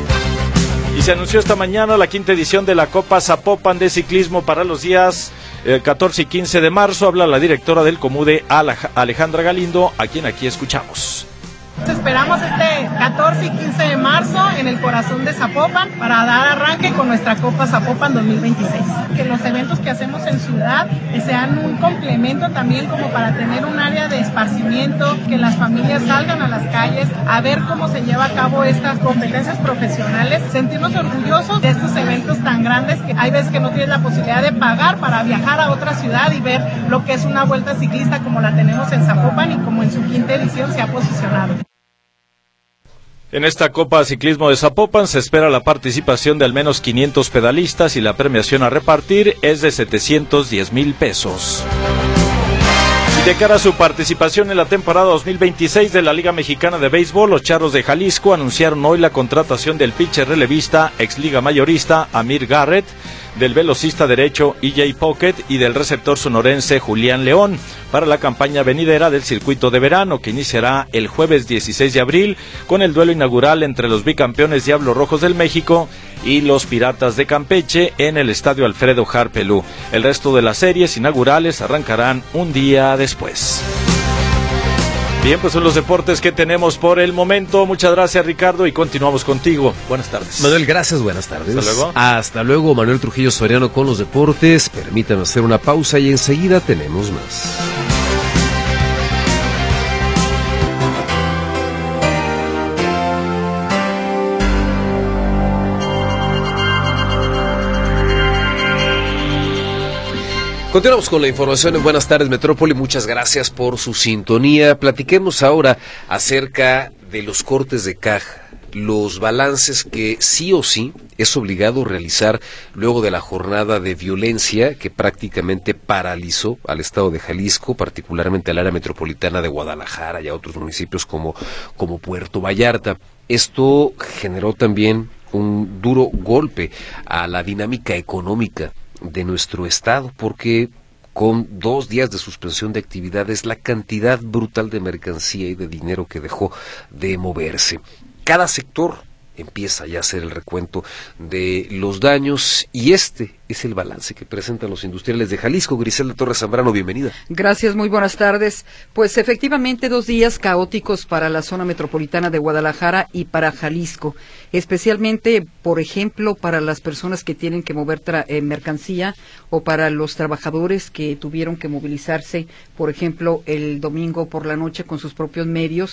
Y se anunció esta mañana la quinta edición de la Copa Zapopan de ciclismo para los días eh, catorce y quince de marzo. Habla la directora del Comude, Alejandra Galindo, a quien aquí escuchamos. Esperamos este catorce y quince de marzo en el corazón de Zapopan para dar arranque con nuestra Copa Zapopan dos mil veintiséis. Que los eventos que hacemos en ciudad sean un complemento también como para tener un área de esparcimiento, que las familias salgan a las calles a ver cómo se lleva a cabo estas competencias profesionales, sentirnos orgullosos de estos eventos tan grandes que hay veces que no tienes la posibilidad de pagar para viajar a otra ciudad y ver lo que es una vuelta ciclista como la tenemos en Zapopan y como en su quinta edición se ha posicionado. En esta Copa Ciclismo de Zapopan se espera la participación de al menos quinientos pedalistas y la premiación a repartir es de setecientos diez mil pesos. Y de cara a su participación en la temporada dos mil veintiséis de la Liga Mexicana de Béisbol, los Charros de Jalisco anunciaron hoy la contratación del pitcher relevista, ex liga mayorista Amir Garrett, del velocista derecho E J Pocket y del receptor sonorense Julián León para la campaña venidera del circuito de verano que iniciará el jueves dieciséis de abril con el duelo inaugural entre los bicampeones Diablos Rojos del México y los Piratas de Campeche en el estadio Alfredo Harpelú. El resto de las series inaugurales arrancarán un día después. Bien, pues son los deportes que tenemos por el momento. Muchas gracias, Ricardo, y continuamos contigo. Buenas tardes. Manuel, gracias, buenas tardes. Hasta luego. Hasta luego, Manuel Trujillo Soriano con los deportes. Permítanme hacer una pausa y enseguida tenemos más. Continuamos con la información en Buenas Tardes Metrópoli, muchas gracias por su sintonía. Platiquemos ahora acerca de los cortes de caja, los balances que sí o sí es obligado realizar luego de la jornada de violencia que prácticamente paralizó al estado de Jalisco, particularmente al área metropolitana de Guadalajara y a otros municipios como, como Puerto Vallarta. Esto generó también un duro golpe a la dinámica económica de nuestro estado, porque con dos días de suspensión de actividades, la cantidad brutal de mercancía y de dinero que dejó de moverse. Cada sector empieza ya a hacer el recuento de los daños y este es el balance que presentan los industriales de Jalisco. Griselda Torres Zambrano, bienvenida. Gracias, muy buenas tardes. Pues efectivamente dos días caóticos para la zona metropolitana de Guadalajara y para Jalisco, especialmente, por ejemplo, para las personas que tienen que mover tra- eh, mercancía o para los trabajadores que tuvieron que movilizarse, por ejemplo, el domingo por la noche con sus propios medios,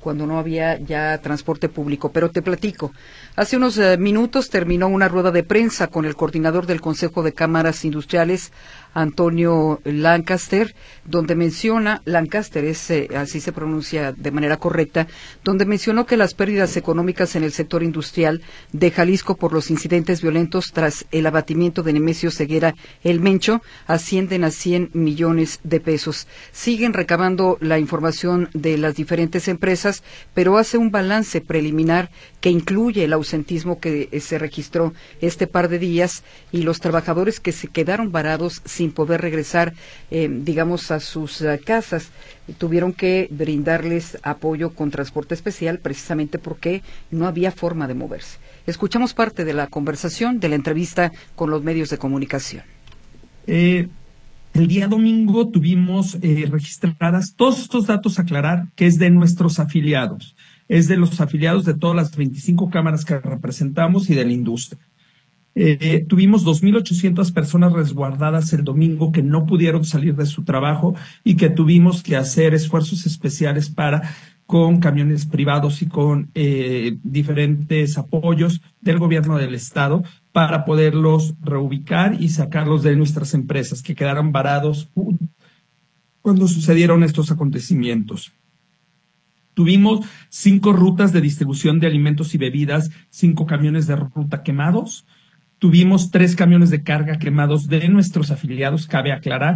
cuando no había ya transporte público. Pero te platico, hace unos eh, minutos terminó una rueda de prensa con el coordinador del Consejo de Cámaras Industriales, Antonio Lancaster, donde menciona, Lancaster es, eh, así se pronuncia de manera correcta, donde mencionó que las pérdidas económicas en el sector industrial de Jalisco por los incidentes violentos tras el abatimiento de Nemesio Ceguera El Mencho ascienden a cien millones de pesos. Siguen recabando la información de las diferentes empresas, pero hace un balance preliminar que incluye el ausentismo que eh, se registró este par de días y los trabajadores que se quedaron varados sin poder regresar, eh, digamos, a sus uh, casas. Tuvieron que brindarles apoyo con transporte especial precisamente porque no había forma de moverse. Escuchamos parte de la conversación, de la entrevista con los medios de comunicación. Eh, el día domingo tuvimos eh, registradas todos estos datos, aclarar que es de nuestros afiliados, es de los afiliados de todas las veinticinco cámaras que representamos y de la industria. Eh, tuvimos dos mil ochocientas personas resguardadas el domingo que no pudieron salir de su trabajo y que tuvimos que hacer esfuerzos especiales para, con camiones privados y con eh, diferentes apoyos del gobierno del estado, para poderlos reubicar y sacarlos de nuestras empresas que quedaron varados cuando sucedieron estos acontecimientos. Tuvimos cinco rutas de distribución de alimentos y bebidas, cinco camiones de ruta quemados. Tuvimos tres camiones de carga quemados de nuestros afiliados, cabe aclarar.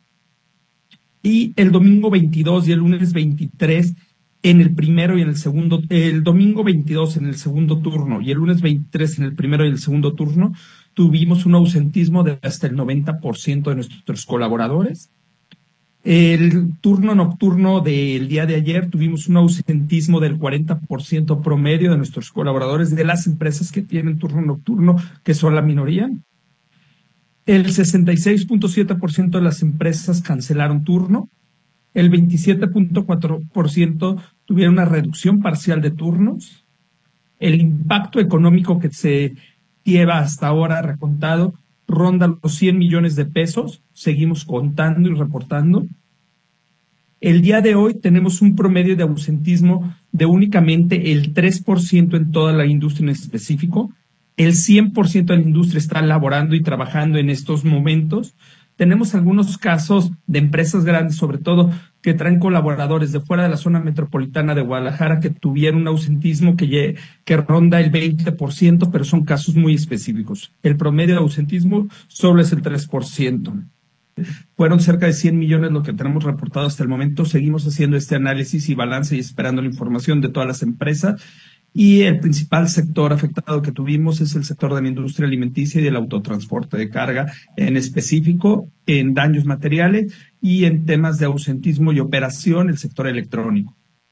Y el domingo veintidós y el lunes veintitrés en el primero y en el segundo, el domingo veintidós en el segundo turno y el lunes veintitrés en el primero y el segundo turno, tuvimos un ausentismo de hasta el noventa por ciento de nuestros colaboradores. El turno nocturno del día de ayer tuvimos un ausentismo del cuarenta por ciento promedio de nuestros colaboradores de las empresas que tienen turno nocturno, que son la minoría. El sesenta y seis punto siete por ciento de las empresas cancelaron turno. El veintisiete punto cuatro por ciento tuvieron una reducción parcial de turnos. El impacto económico que se lleva hasta ahora recontado ronda los cien millones de pesos, seguimos contando y reportando. El día de hoy tenemos un promedio de ausentismo de únicamente el tres por ciento en toda la industria en específico. El cien por ciento de la industria está laborando y trabajando en estos momentos. Tenemos algunos casos de empresas grandes, sobre todo, que traen colaboradores de fuera de la zona metropolitana de Guadalajara que tuvieron un ausentismo que, que ronda el veinte por ciento, pero son casos muy específicos. El promedio de ausentismo solo es el tres por ciento. Fueron cerca de cien millones lo que tenemos reportado hasta el momento. Seguimos haciendo este análisis y balance y esperando la información de todas las empresas. Y el principal sector afectado que tuvimos es el sector de la industria alimenticia y del autotransporte de carga, en específico en daños materiales y en temas de ausentismo y operación, el sector electrónico.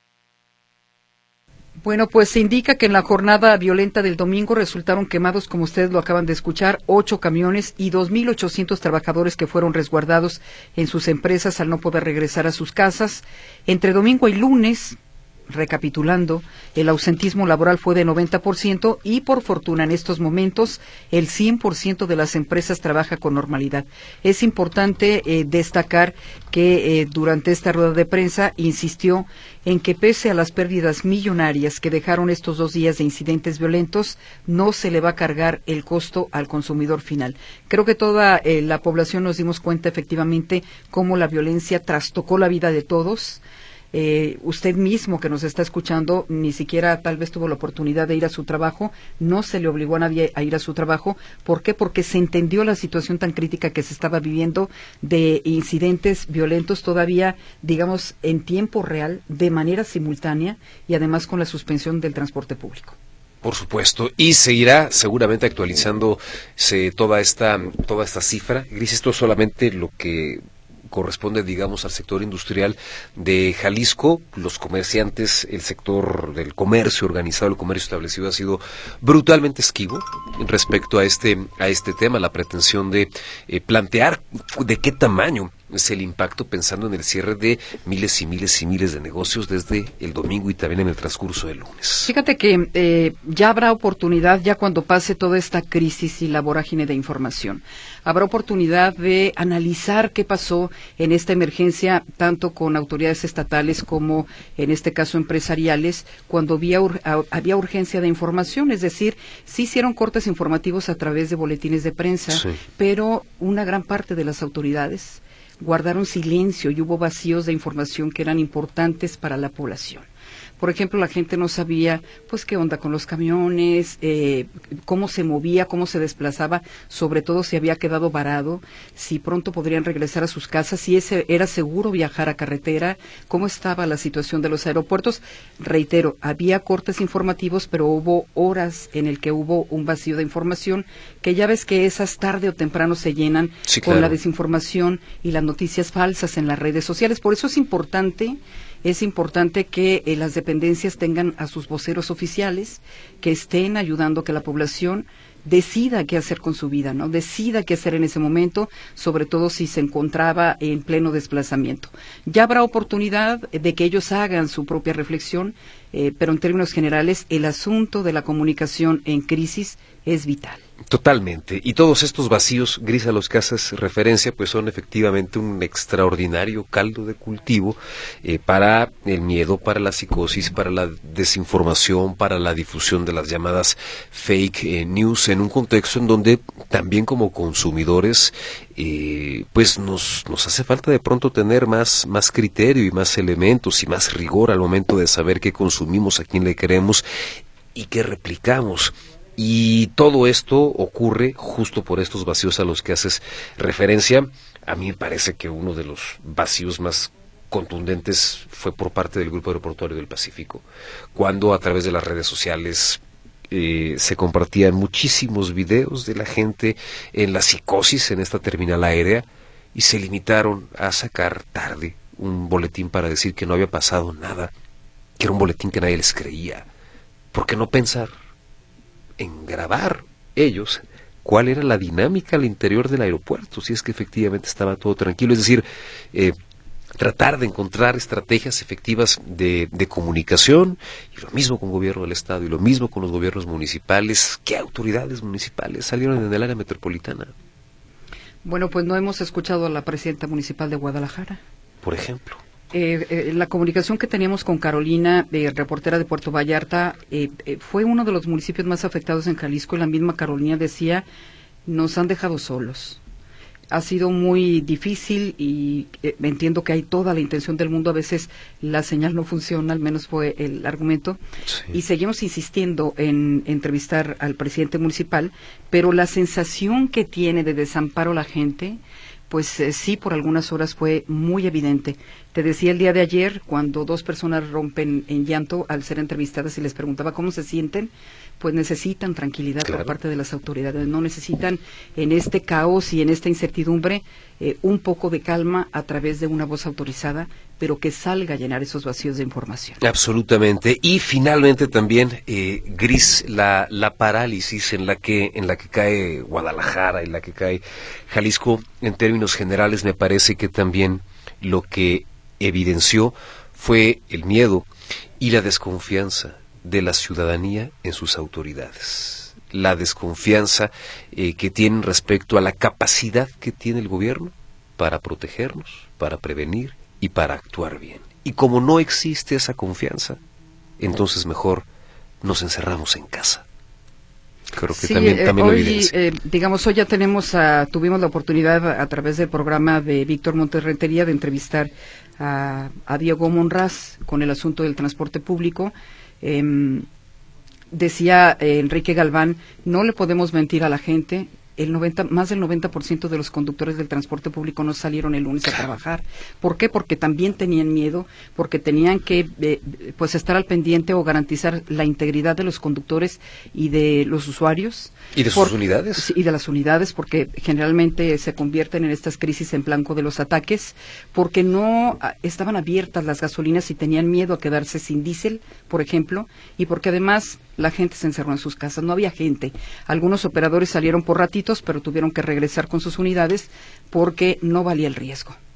Bueno, pues se indica que en la jornada violenta del domingo resultaron quemados, como ustedes lo acaban de escuchar, ocho camiones y dos mil ochocientos trabajadores que fueron resguardados en sus empresas al no poder regresar a sus casas. Entre domingo y lunes, recapitulando, el ausentismo laboral fue de noventa por ciento y por fortuna en estos momentos el cien por ciento de las empresas trabaja con normalidad. Es importante eh, destacar que eh, durante esta rueda de prensa insistió en que pese a las pérdidas millonarias que dejaron estos dos días de incidentes violentos, no se le va a cargar el costo al consumidor final. Creo que toda eh, la población nos dimos cuenta efectivamente cómo la violencia trastocó la vida de todos. Eh, usted mismo que nos está escuchando ni siquiera tal vez tuvo la oportunidad de ir a su trabajo, no se le obligó a nadie a ir a su trabajo. ¿Por qué? Porque se entendió la situación tan crítica que se estaba viviendo de incidentes violentos todavía, digamos, en tiempo real, de manera simultánea y además con la suspensión del transporte público. Por supuesto, y seguirá seguramente actualizándose toda esta, toda esta cifra. Gris, esto es solamente lo que corresponde, digamos, al sector industrial de Jalisco. Los comerciantes, el sector del comercio organizado, el comercio establecido ha sido brutalmente esquivo respecto a este a este tema, la pretensión de eh, plantear de qué tamaño es el impacto pensando en el cierre de miles y miles y miles de negocios desde el domingo y también en el transcurso del lunes. Fíjate que eh, ya habrá oportunidad, ya cuando pase toda esta crisis y la vorágine de información, habrá oportunidad de analizar qué pasó en esta emergencia, tanto con autoridades estatales como, en este caso, empresariales, cuando había, ur había urgencia de información, es decir, sí hicieron cortes informativos a través de boletines de prensa, sí. Pero una gran parte de las autoridades guardaron silencio y hubo vacíos de información que eran importantes para la población. Por ejemplo, la gente no sabía, pues, qué onda con los camiones, eh, cómo se movía, cómo se desplazaba, sobre todo si había quedado varado, si pronto podrían regresar a sus casas, si ese era seguro viajar a carretera, cómo estaba la situación de los aeropuertos. Reitero, había cortes informativos, pero hubo horas en el que hubo un vacío de información, que ya ves que esas tarde o temprano se llenan sí, con claro. la desinformación y las noticias falsas en las redes sociales. Por eso es importante Es importante que eh, las dependencias tengan a sus voceros oficiales, que estén ayudando a que la población decida qué hacer con su vida, ¿no? Decida qué hacer en ese momento, sobre todo si se encontraba en pleno desplazamiento. Ya habrá oportunidad de que ellos hagan su propia reflexión, eh, pero en términos generales, el asunto de la comunicación en crisis es vital. Totalmente. Y todos estos vacíos, Gris, a los que haces referencia, pues son efectivamente un extraordinario caldo de cultivo eh, para el miedo, para la psicosis, para la desinformación, para la difusión de las llamadas fake eh, news, en un contexto en donde también como consumidores, eh, pues nos, nos hace falta de pronto tener más, más criterio y más elementos y más rigor al momento de saber qué consumimos, a quién le queremos y qué replicamos. Y todo esto ocurre justo por estos vacíos a los que haces referencia. A mí me parece que uno de los vacíos más contundentes fue por parte del Grupo Aeroportuario del Pacífico, cuando a través de las redes sociales eh, se compartían muchísimos videos de la gente en la psicosis en esta terminal aérea y se limitaron a sacar tarde un boletín para decir que no había pasado nada, que era un boletín que nadie les creía. ¿Por qué no pensar en grabar ellos cuál era la dinámica al interior del aeropuerto, si es que efectivamente estaba todo tranquilo? Es decir, eh, tratar de encontrar estrategias efectivas de, de comunicación, y lo mismo con el gobierno del estado, y lo mismo con los gobiernos municipales. ¿Qué autoridades municipales salieron en el área metropolitana? Bueno, pues no hemos escuchado a la presidenta municipal de Guadalajara. Por ejemplo. Eh, eh, la comunicación que teníamos con Carolina, eh, reportera de Puerto Vallarta, eh, eh, fue uno de los municipios más afectados en Jalisco, y la misma Carolina decía, nos han dejado solos. Ha sido muy difícil y eh, entiendo que hay toda la intención del mundo, a veces la señal no funciona, al menos fue el argumento, sí. Y seguimos insistiendo en entrevistar al presidente municipal, pero la sensación que tiene de desamparo la gente, pues eh, sí, por algunas horas fue muy evidente. Te decía el día de ayer, cuando dos personas rompen en llanto al ser entrevistadas y les preguntaba cómo se sienten, pues necesitan tranquilidad claro. por parte de las autoridades, no necesitan en este caos y en esta incertidumbre eh, un poco de calma a través de una voz autorizada, pero que salga a llenar esos vacíos de información. Absolutamente. Y finalmente también, eh, Gris, la, la parálisis en la que en la que cae Guadalajara, en la que cae Jalisco, en términos generales, me parece que también lo que evidenció fue el miedo y la desconfianza de la ciudadanía en sus autoridades. La desconfianza eh, que tienen respecto a la capacidad que tiene el gobierno para protegernos, para prevenir y para actuar bien. Y como no existe esa confianza, entonces mejor nos encerramos en casa. Creo que sí, también, eh, también hoy, lo evidencia. Eh, digamos, hoy ya tenemos, a, tuvimos la oportunidad a, a través del programa de Víctor Montes Rentería de entrevistar a, a Diego Monraz con el asunto del transporte público. Eh, decía eh, Enrique Galván, no le podemos mentir a la gente. El noventa, más del noventa por ciento de los conductores del transporte público no salieron el lunes a trabajar. ¿Por qué? Porque también tenían miedo, porque tenían que eh, pues estar al pendiente o garantizar la integridad de los conductores y de los usuarios. ¿Y de sus por, unidades? Y de las unidades, porque generalmente se convierten en estas crisis en blanco de los ataques, porque no estaban abiertas las gasolinas y tenían miedo a quedarse sin diésel, por ejemplo, y porque además la gente se encerró en sus casas, no había gente. Algunos operadores salieron por ratitos, pero tuvieron que regresar con sus unidades porque no valía el riesgo.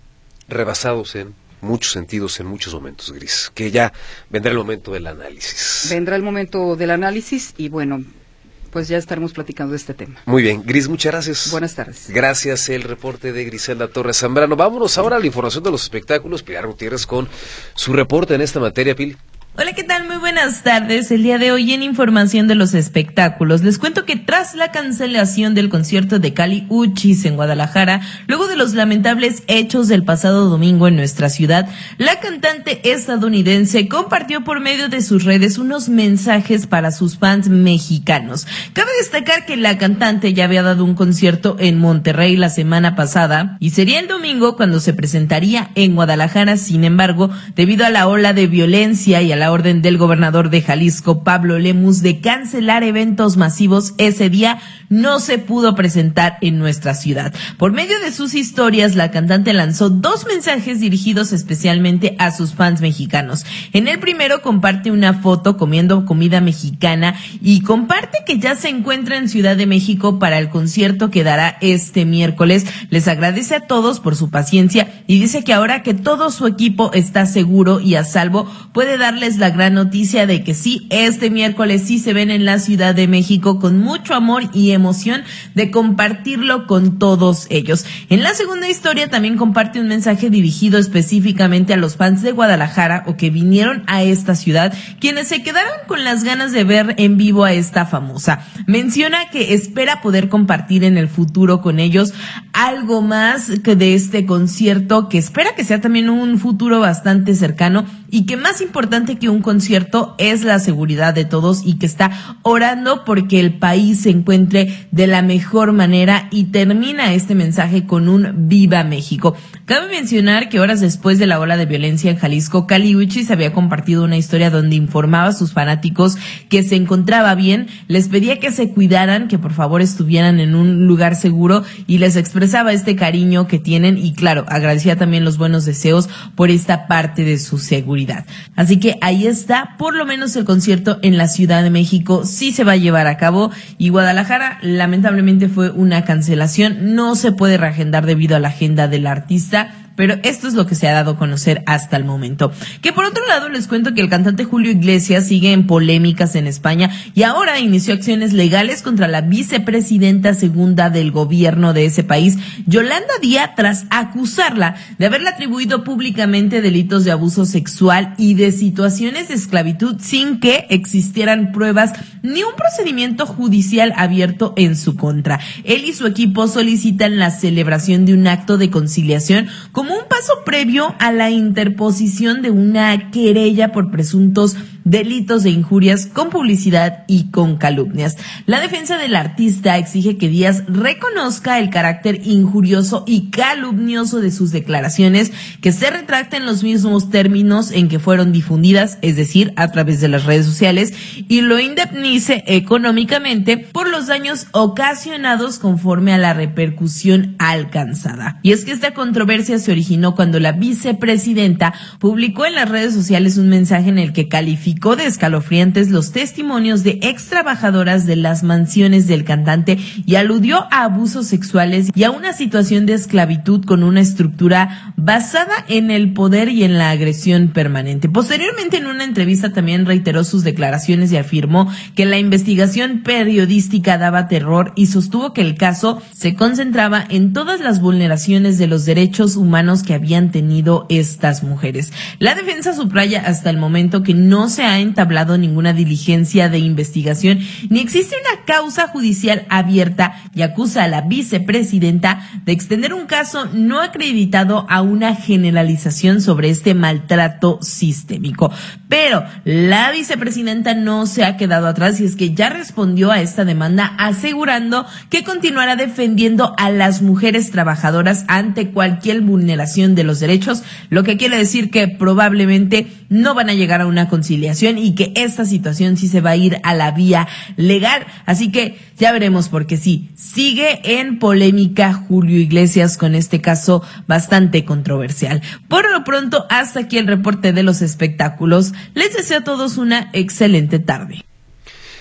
rebasados en muchos sentidos, en muchos momentos, Gris, que ya vendrá el momento del análisis. Vendrá el momento del análisis y bueno, pues ya estaremos platicando de este tema. Muy bien, Gris, muchas gracias. Buenas tardes. Gracias, el reporte de Griselda Torres Zambrano. Vámonos ahora a la información de los espectáculos. Pilar Gutiérrez con su reporte en esta materia, Pil. Hola, ¿qué tal? Muy buenas tardes. El día de hoy en información de los espectáculos les cuento que tras la cancelación del concierto de Kali Uchis en Guadalajara, luego de los lamentables hechos del pasado domingo en nuestra ciudad, la cantante estadounidense compartió por medio de sus redes unos mensajes para sus fans mexicanos. Cabe destacar que la cantante ya había dado un concierto en Monterrey la semana pasada y sería el domingo cuando se presentaría en Guadalajara. Sin embargo, debido a la ola de violencia y a la orden del gobernador de Jalisco, Pablo Lemus, de cancelar eventos masivos ese día, no se pudo presentar en nuestra ciudad. Por medio de sus historias, la cantante lanzó dos mensajes dirigidos especialmente a sus fans mexicanos. En el primero comparte una foto comiendo comida mexicana y comparte que ya se encuentra en Ciudad de México para el concierto que dará este miércoles. Les agradece a todos por su paciencia y dice que ahora que todo su equipo está seguro y a salvo, puede darles la gran noticia de que sí, este miércoles sí se ven en la Ciudad de México con mucho amor y emoción de compartirlo con todos ellos. En la segunda historia también comparte un mensaje dirigido específicamente a los fans de Guadalajara o que vinieron a esta ciudad, quienes se quedaron con las ganas de ver en vivo a esta famosa. Menciona que espera poder compartir en el futuro con ellos algo más que de este concierto, que espera que sea también un futuro bastante cercano y que más importante que un concierto es la seguridad de todos y que está orando porque el país se encuentre de la mejor manera y termina este mensaje con un Viva México. Cabe mencionar que horas después de la ola de violencia en Jalisco, Kali Uchis había compartido una historia donde informaba a sus fanáticos que se encontraba bien, les pedía que se cuidaran, que por favor estuvieran en un lugar seguro y les expresaba este cariño que tienen y claro, agradecía también los buenos deseos por esta parte de su seguridad. Así que ahí está, por lo menos el concierto en la Ciudad de México sí se va a llevar a cabo y Guadalajara lamentablemente fue una cancelación, no se puede reagendar debido a la agenda del artista, pero esto es lo que se ha dado a conocer hasta el momento. Que por otro lado les cuento que el cantante Julio Iglesias sigue en polémicas en España y ahora inició acciones legales contra la vicepresidenta segunda del gobierno de ese país, Yolanda Díaz, tras acusarla de haberle atribuido públicamente delitos de abuso sexual y de situaciones de esclavitud sin que existieran pruebas ni un procedimiento judicial abierto en su contra. Él y su equipo solicitan la celebración de un acto de conciliación como un paso previo a la interposición de una querella por presuntos delitos de injurias con publicidad y con calumnias. La defensa del artista exige que Díaz reconozca el carácter injurioso y calumnioso de sus declaraciones, que se retracten los mismos términos en que fueron difundidas, es decir, a través de las redes sociales, y lo indemnice económicamente por los daños ocasionados conforme a la repercusión alcanzada. Y es que esta controversia se originó cuando la vicepresidenta publicó en las redes sociales un mensaje en el que calificó de escalofriantes los testimonios de ex trabajadoras de las mansiones del cantante y aludió a abusos sexuales y a una situación de esclavitud con una estructura basada en el poder y en la agresión permanente. Posteriormente, en una entrevista también reiteró sus declaraciones y afirmó que la investigación periodística daba terror y sostuvo que el caso se concentraba en todas las vulneraciones de los derechos humanos que habían tenido estas mujeres. La defensa subraya hasta el momento que no se ha entablado ninguna diligencia de investigación ni existe una causa judicial abierta y acusa a la vicepresidenta de extender un caso no acreditado a una generalización sobre este maltrato sistémico. Pero la vicepresidenta no se ha quedado atrás y es que ya respondió a esta demanda asegurando que continuará defendiendo a las mujeres trabajadoras ante cualquier vulneración de los derechos, lo que quiere decir que probablemente no van a llegar a una conciliación y que esta situación sí se va a ir a la vía legal. Así que ya veremos, porque sí, sigue en polémica Julio Iglesias con este caso bastante controversial. Por lo pronto, hasta aquí el reporte de los espectáculos. Les deseo a todos una excelente tarde.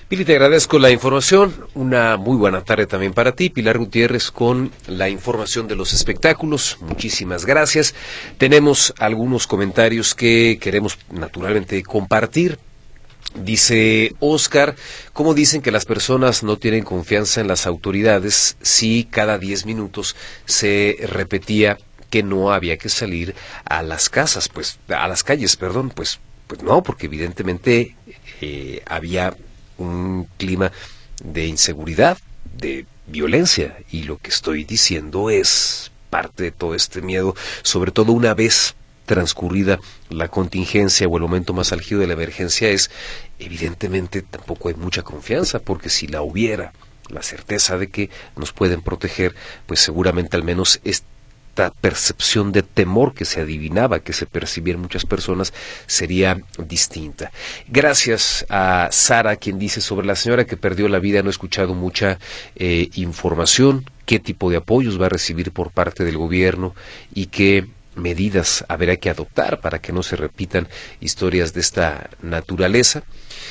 Pili, te agradezco la información. Una muy buena tarde también para ti. Pilar Gutiérrez con la información de los espectáculos. Muchísimas gracias. Tenemos algunos comentarios que queremos naturalmente compartir. Dice Oscar, ¿cómo dicen que las personas no tienen confianza en las autoridades si cada diez minutos se repetía que no había que salir a las casas, pues, a las calles, perdón, pues, pues no, porque evidentemente eh, había un clima de inseguridad, de violencia, y lo que estoy diciendo es parte de todo este miedo, sobre todo una vez transcurrida la contingencia o el momento más álgido de la emergencia, es evidentemente tampoco hay mucha confianza, porque si la hubiera, la certeza de que nos pueden proteger, pues seguramente al menos esta percepción de temor que se adivinaba, que se percibía en muchas personas, sería distinta. Gracias a Sara, quien dice: sobre la señora que perdió la vida no he escuchado mucha eh, información, qué tipo de apoyos va a recibir por parte del gobierno y qué medidas habrá que adoptar para que no se repitan historias de esta naturaleza.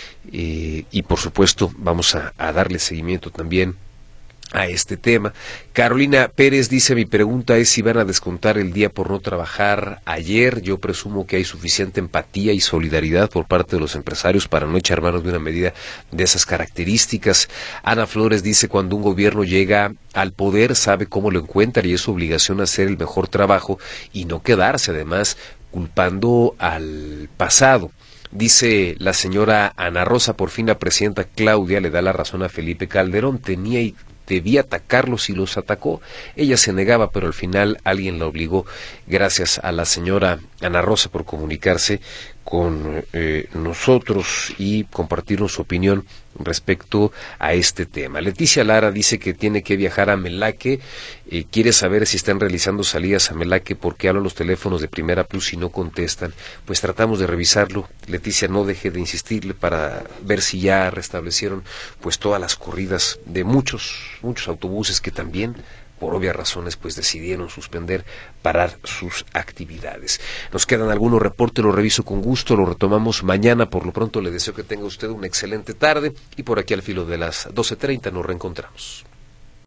Eh, y por supuesto vamos a, a darle seguimiento también a este tema. Carolina Pérez dice: mi pregunta es si van a descontar el día por no trabajar ayer. Yo presumo que hay suficiente empatía y solidaridad por parte de los empresarios para no echar manos de una medida de esas características. Ana Flores dice: cuando un gobierno llega al poder sabe cómo lo encuentra y es su obligación hacer el mejor trabajo y no quedarse además culpando al pasado. Dice la señora Ana Rosa: por fin la presidenta Claudia le da la razón a Felipe Calderón, tenía y debía atacarlos y los atacó. Ella se negaba, pero al final alguien la obligó. Gracias a la señora Ana Rosa por comunicarse con eh, nosotros y compartirnos su opinión respecto a este tema. Leticia Lara dice que tiene que viajar a Melaque, eh, quiere saber si están realizando salidas a Melaque porque hablan los teléfonos de Primera Plus y no contestan. Pues tratamos de revisarlo. Leticia, no deje de insistirle para ver si ya restablecieron pues todas las corridas de muchos, muchos autobuses que también por obvias razones pues decidieron suspender, parar sus actividades. Nos quedan algunos reportes, los reviso con gusto, lo retomamos mañana. Por lo pronto le deseo que tenga usted una excelente tarde y por aquí al filo de las doce treinta nos reencontramos.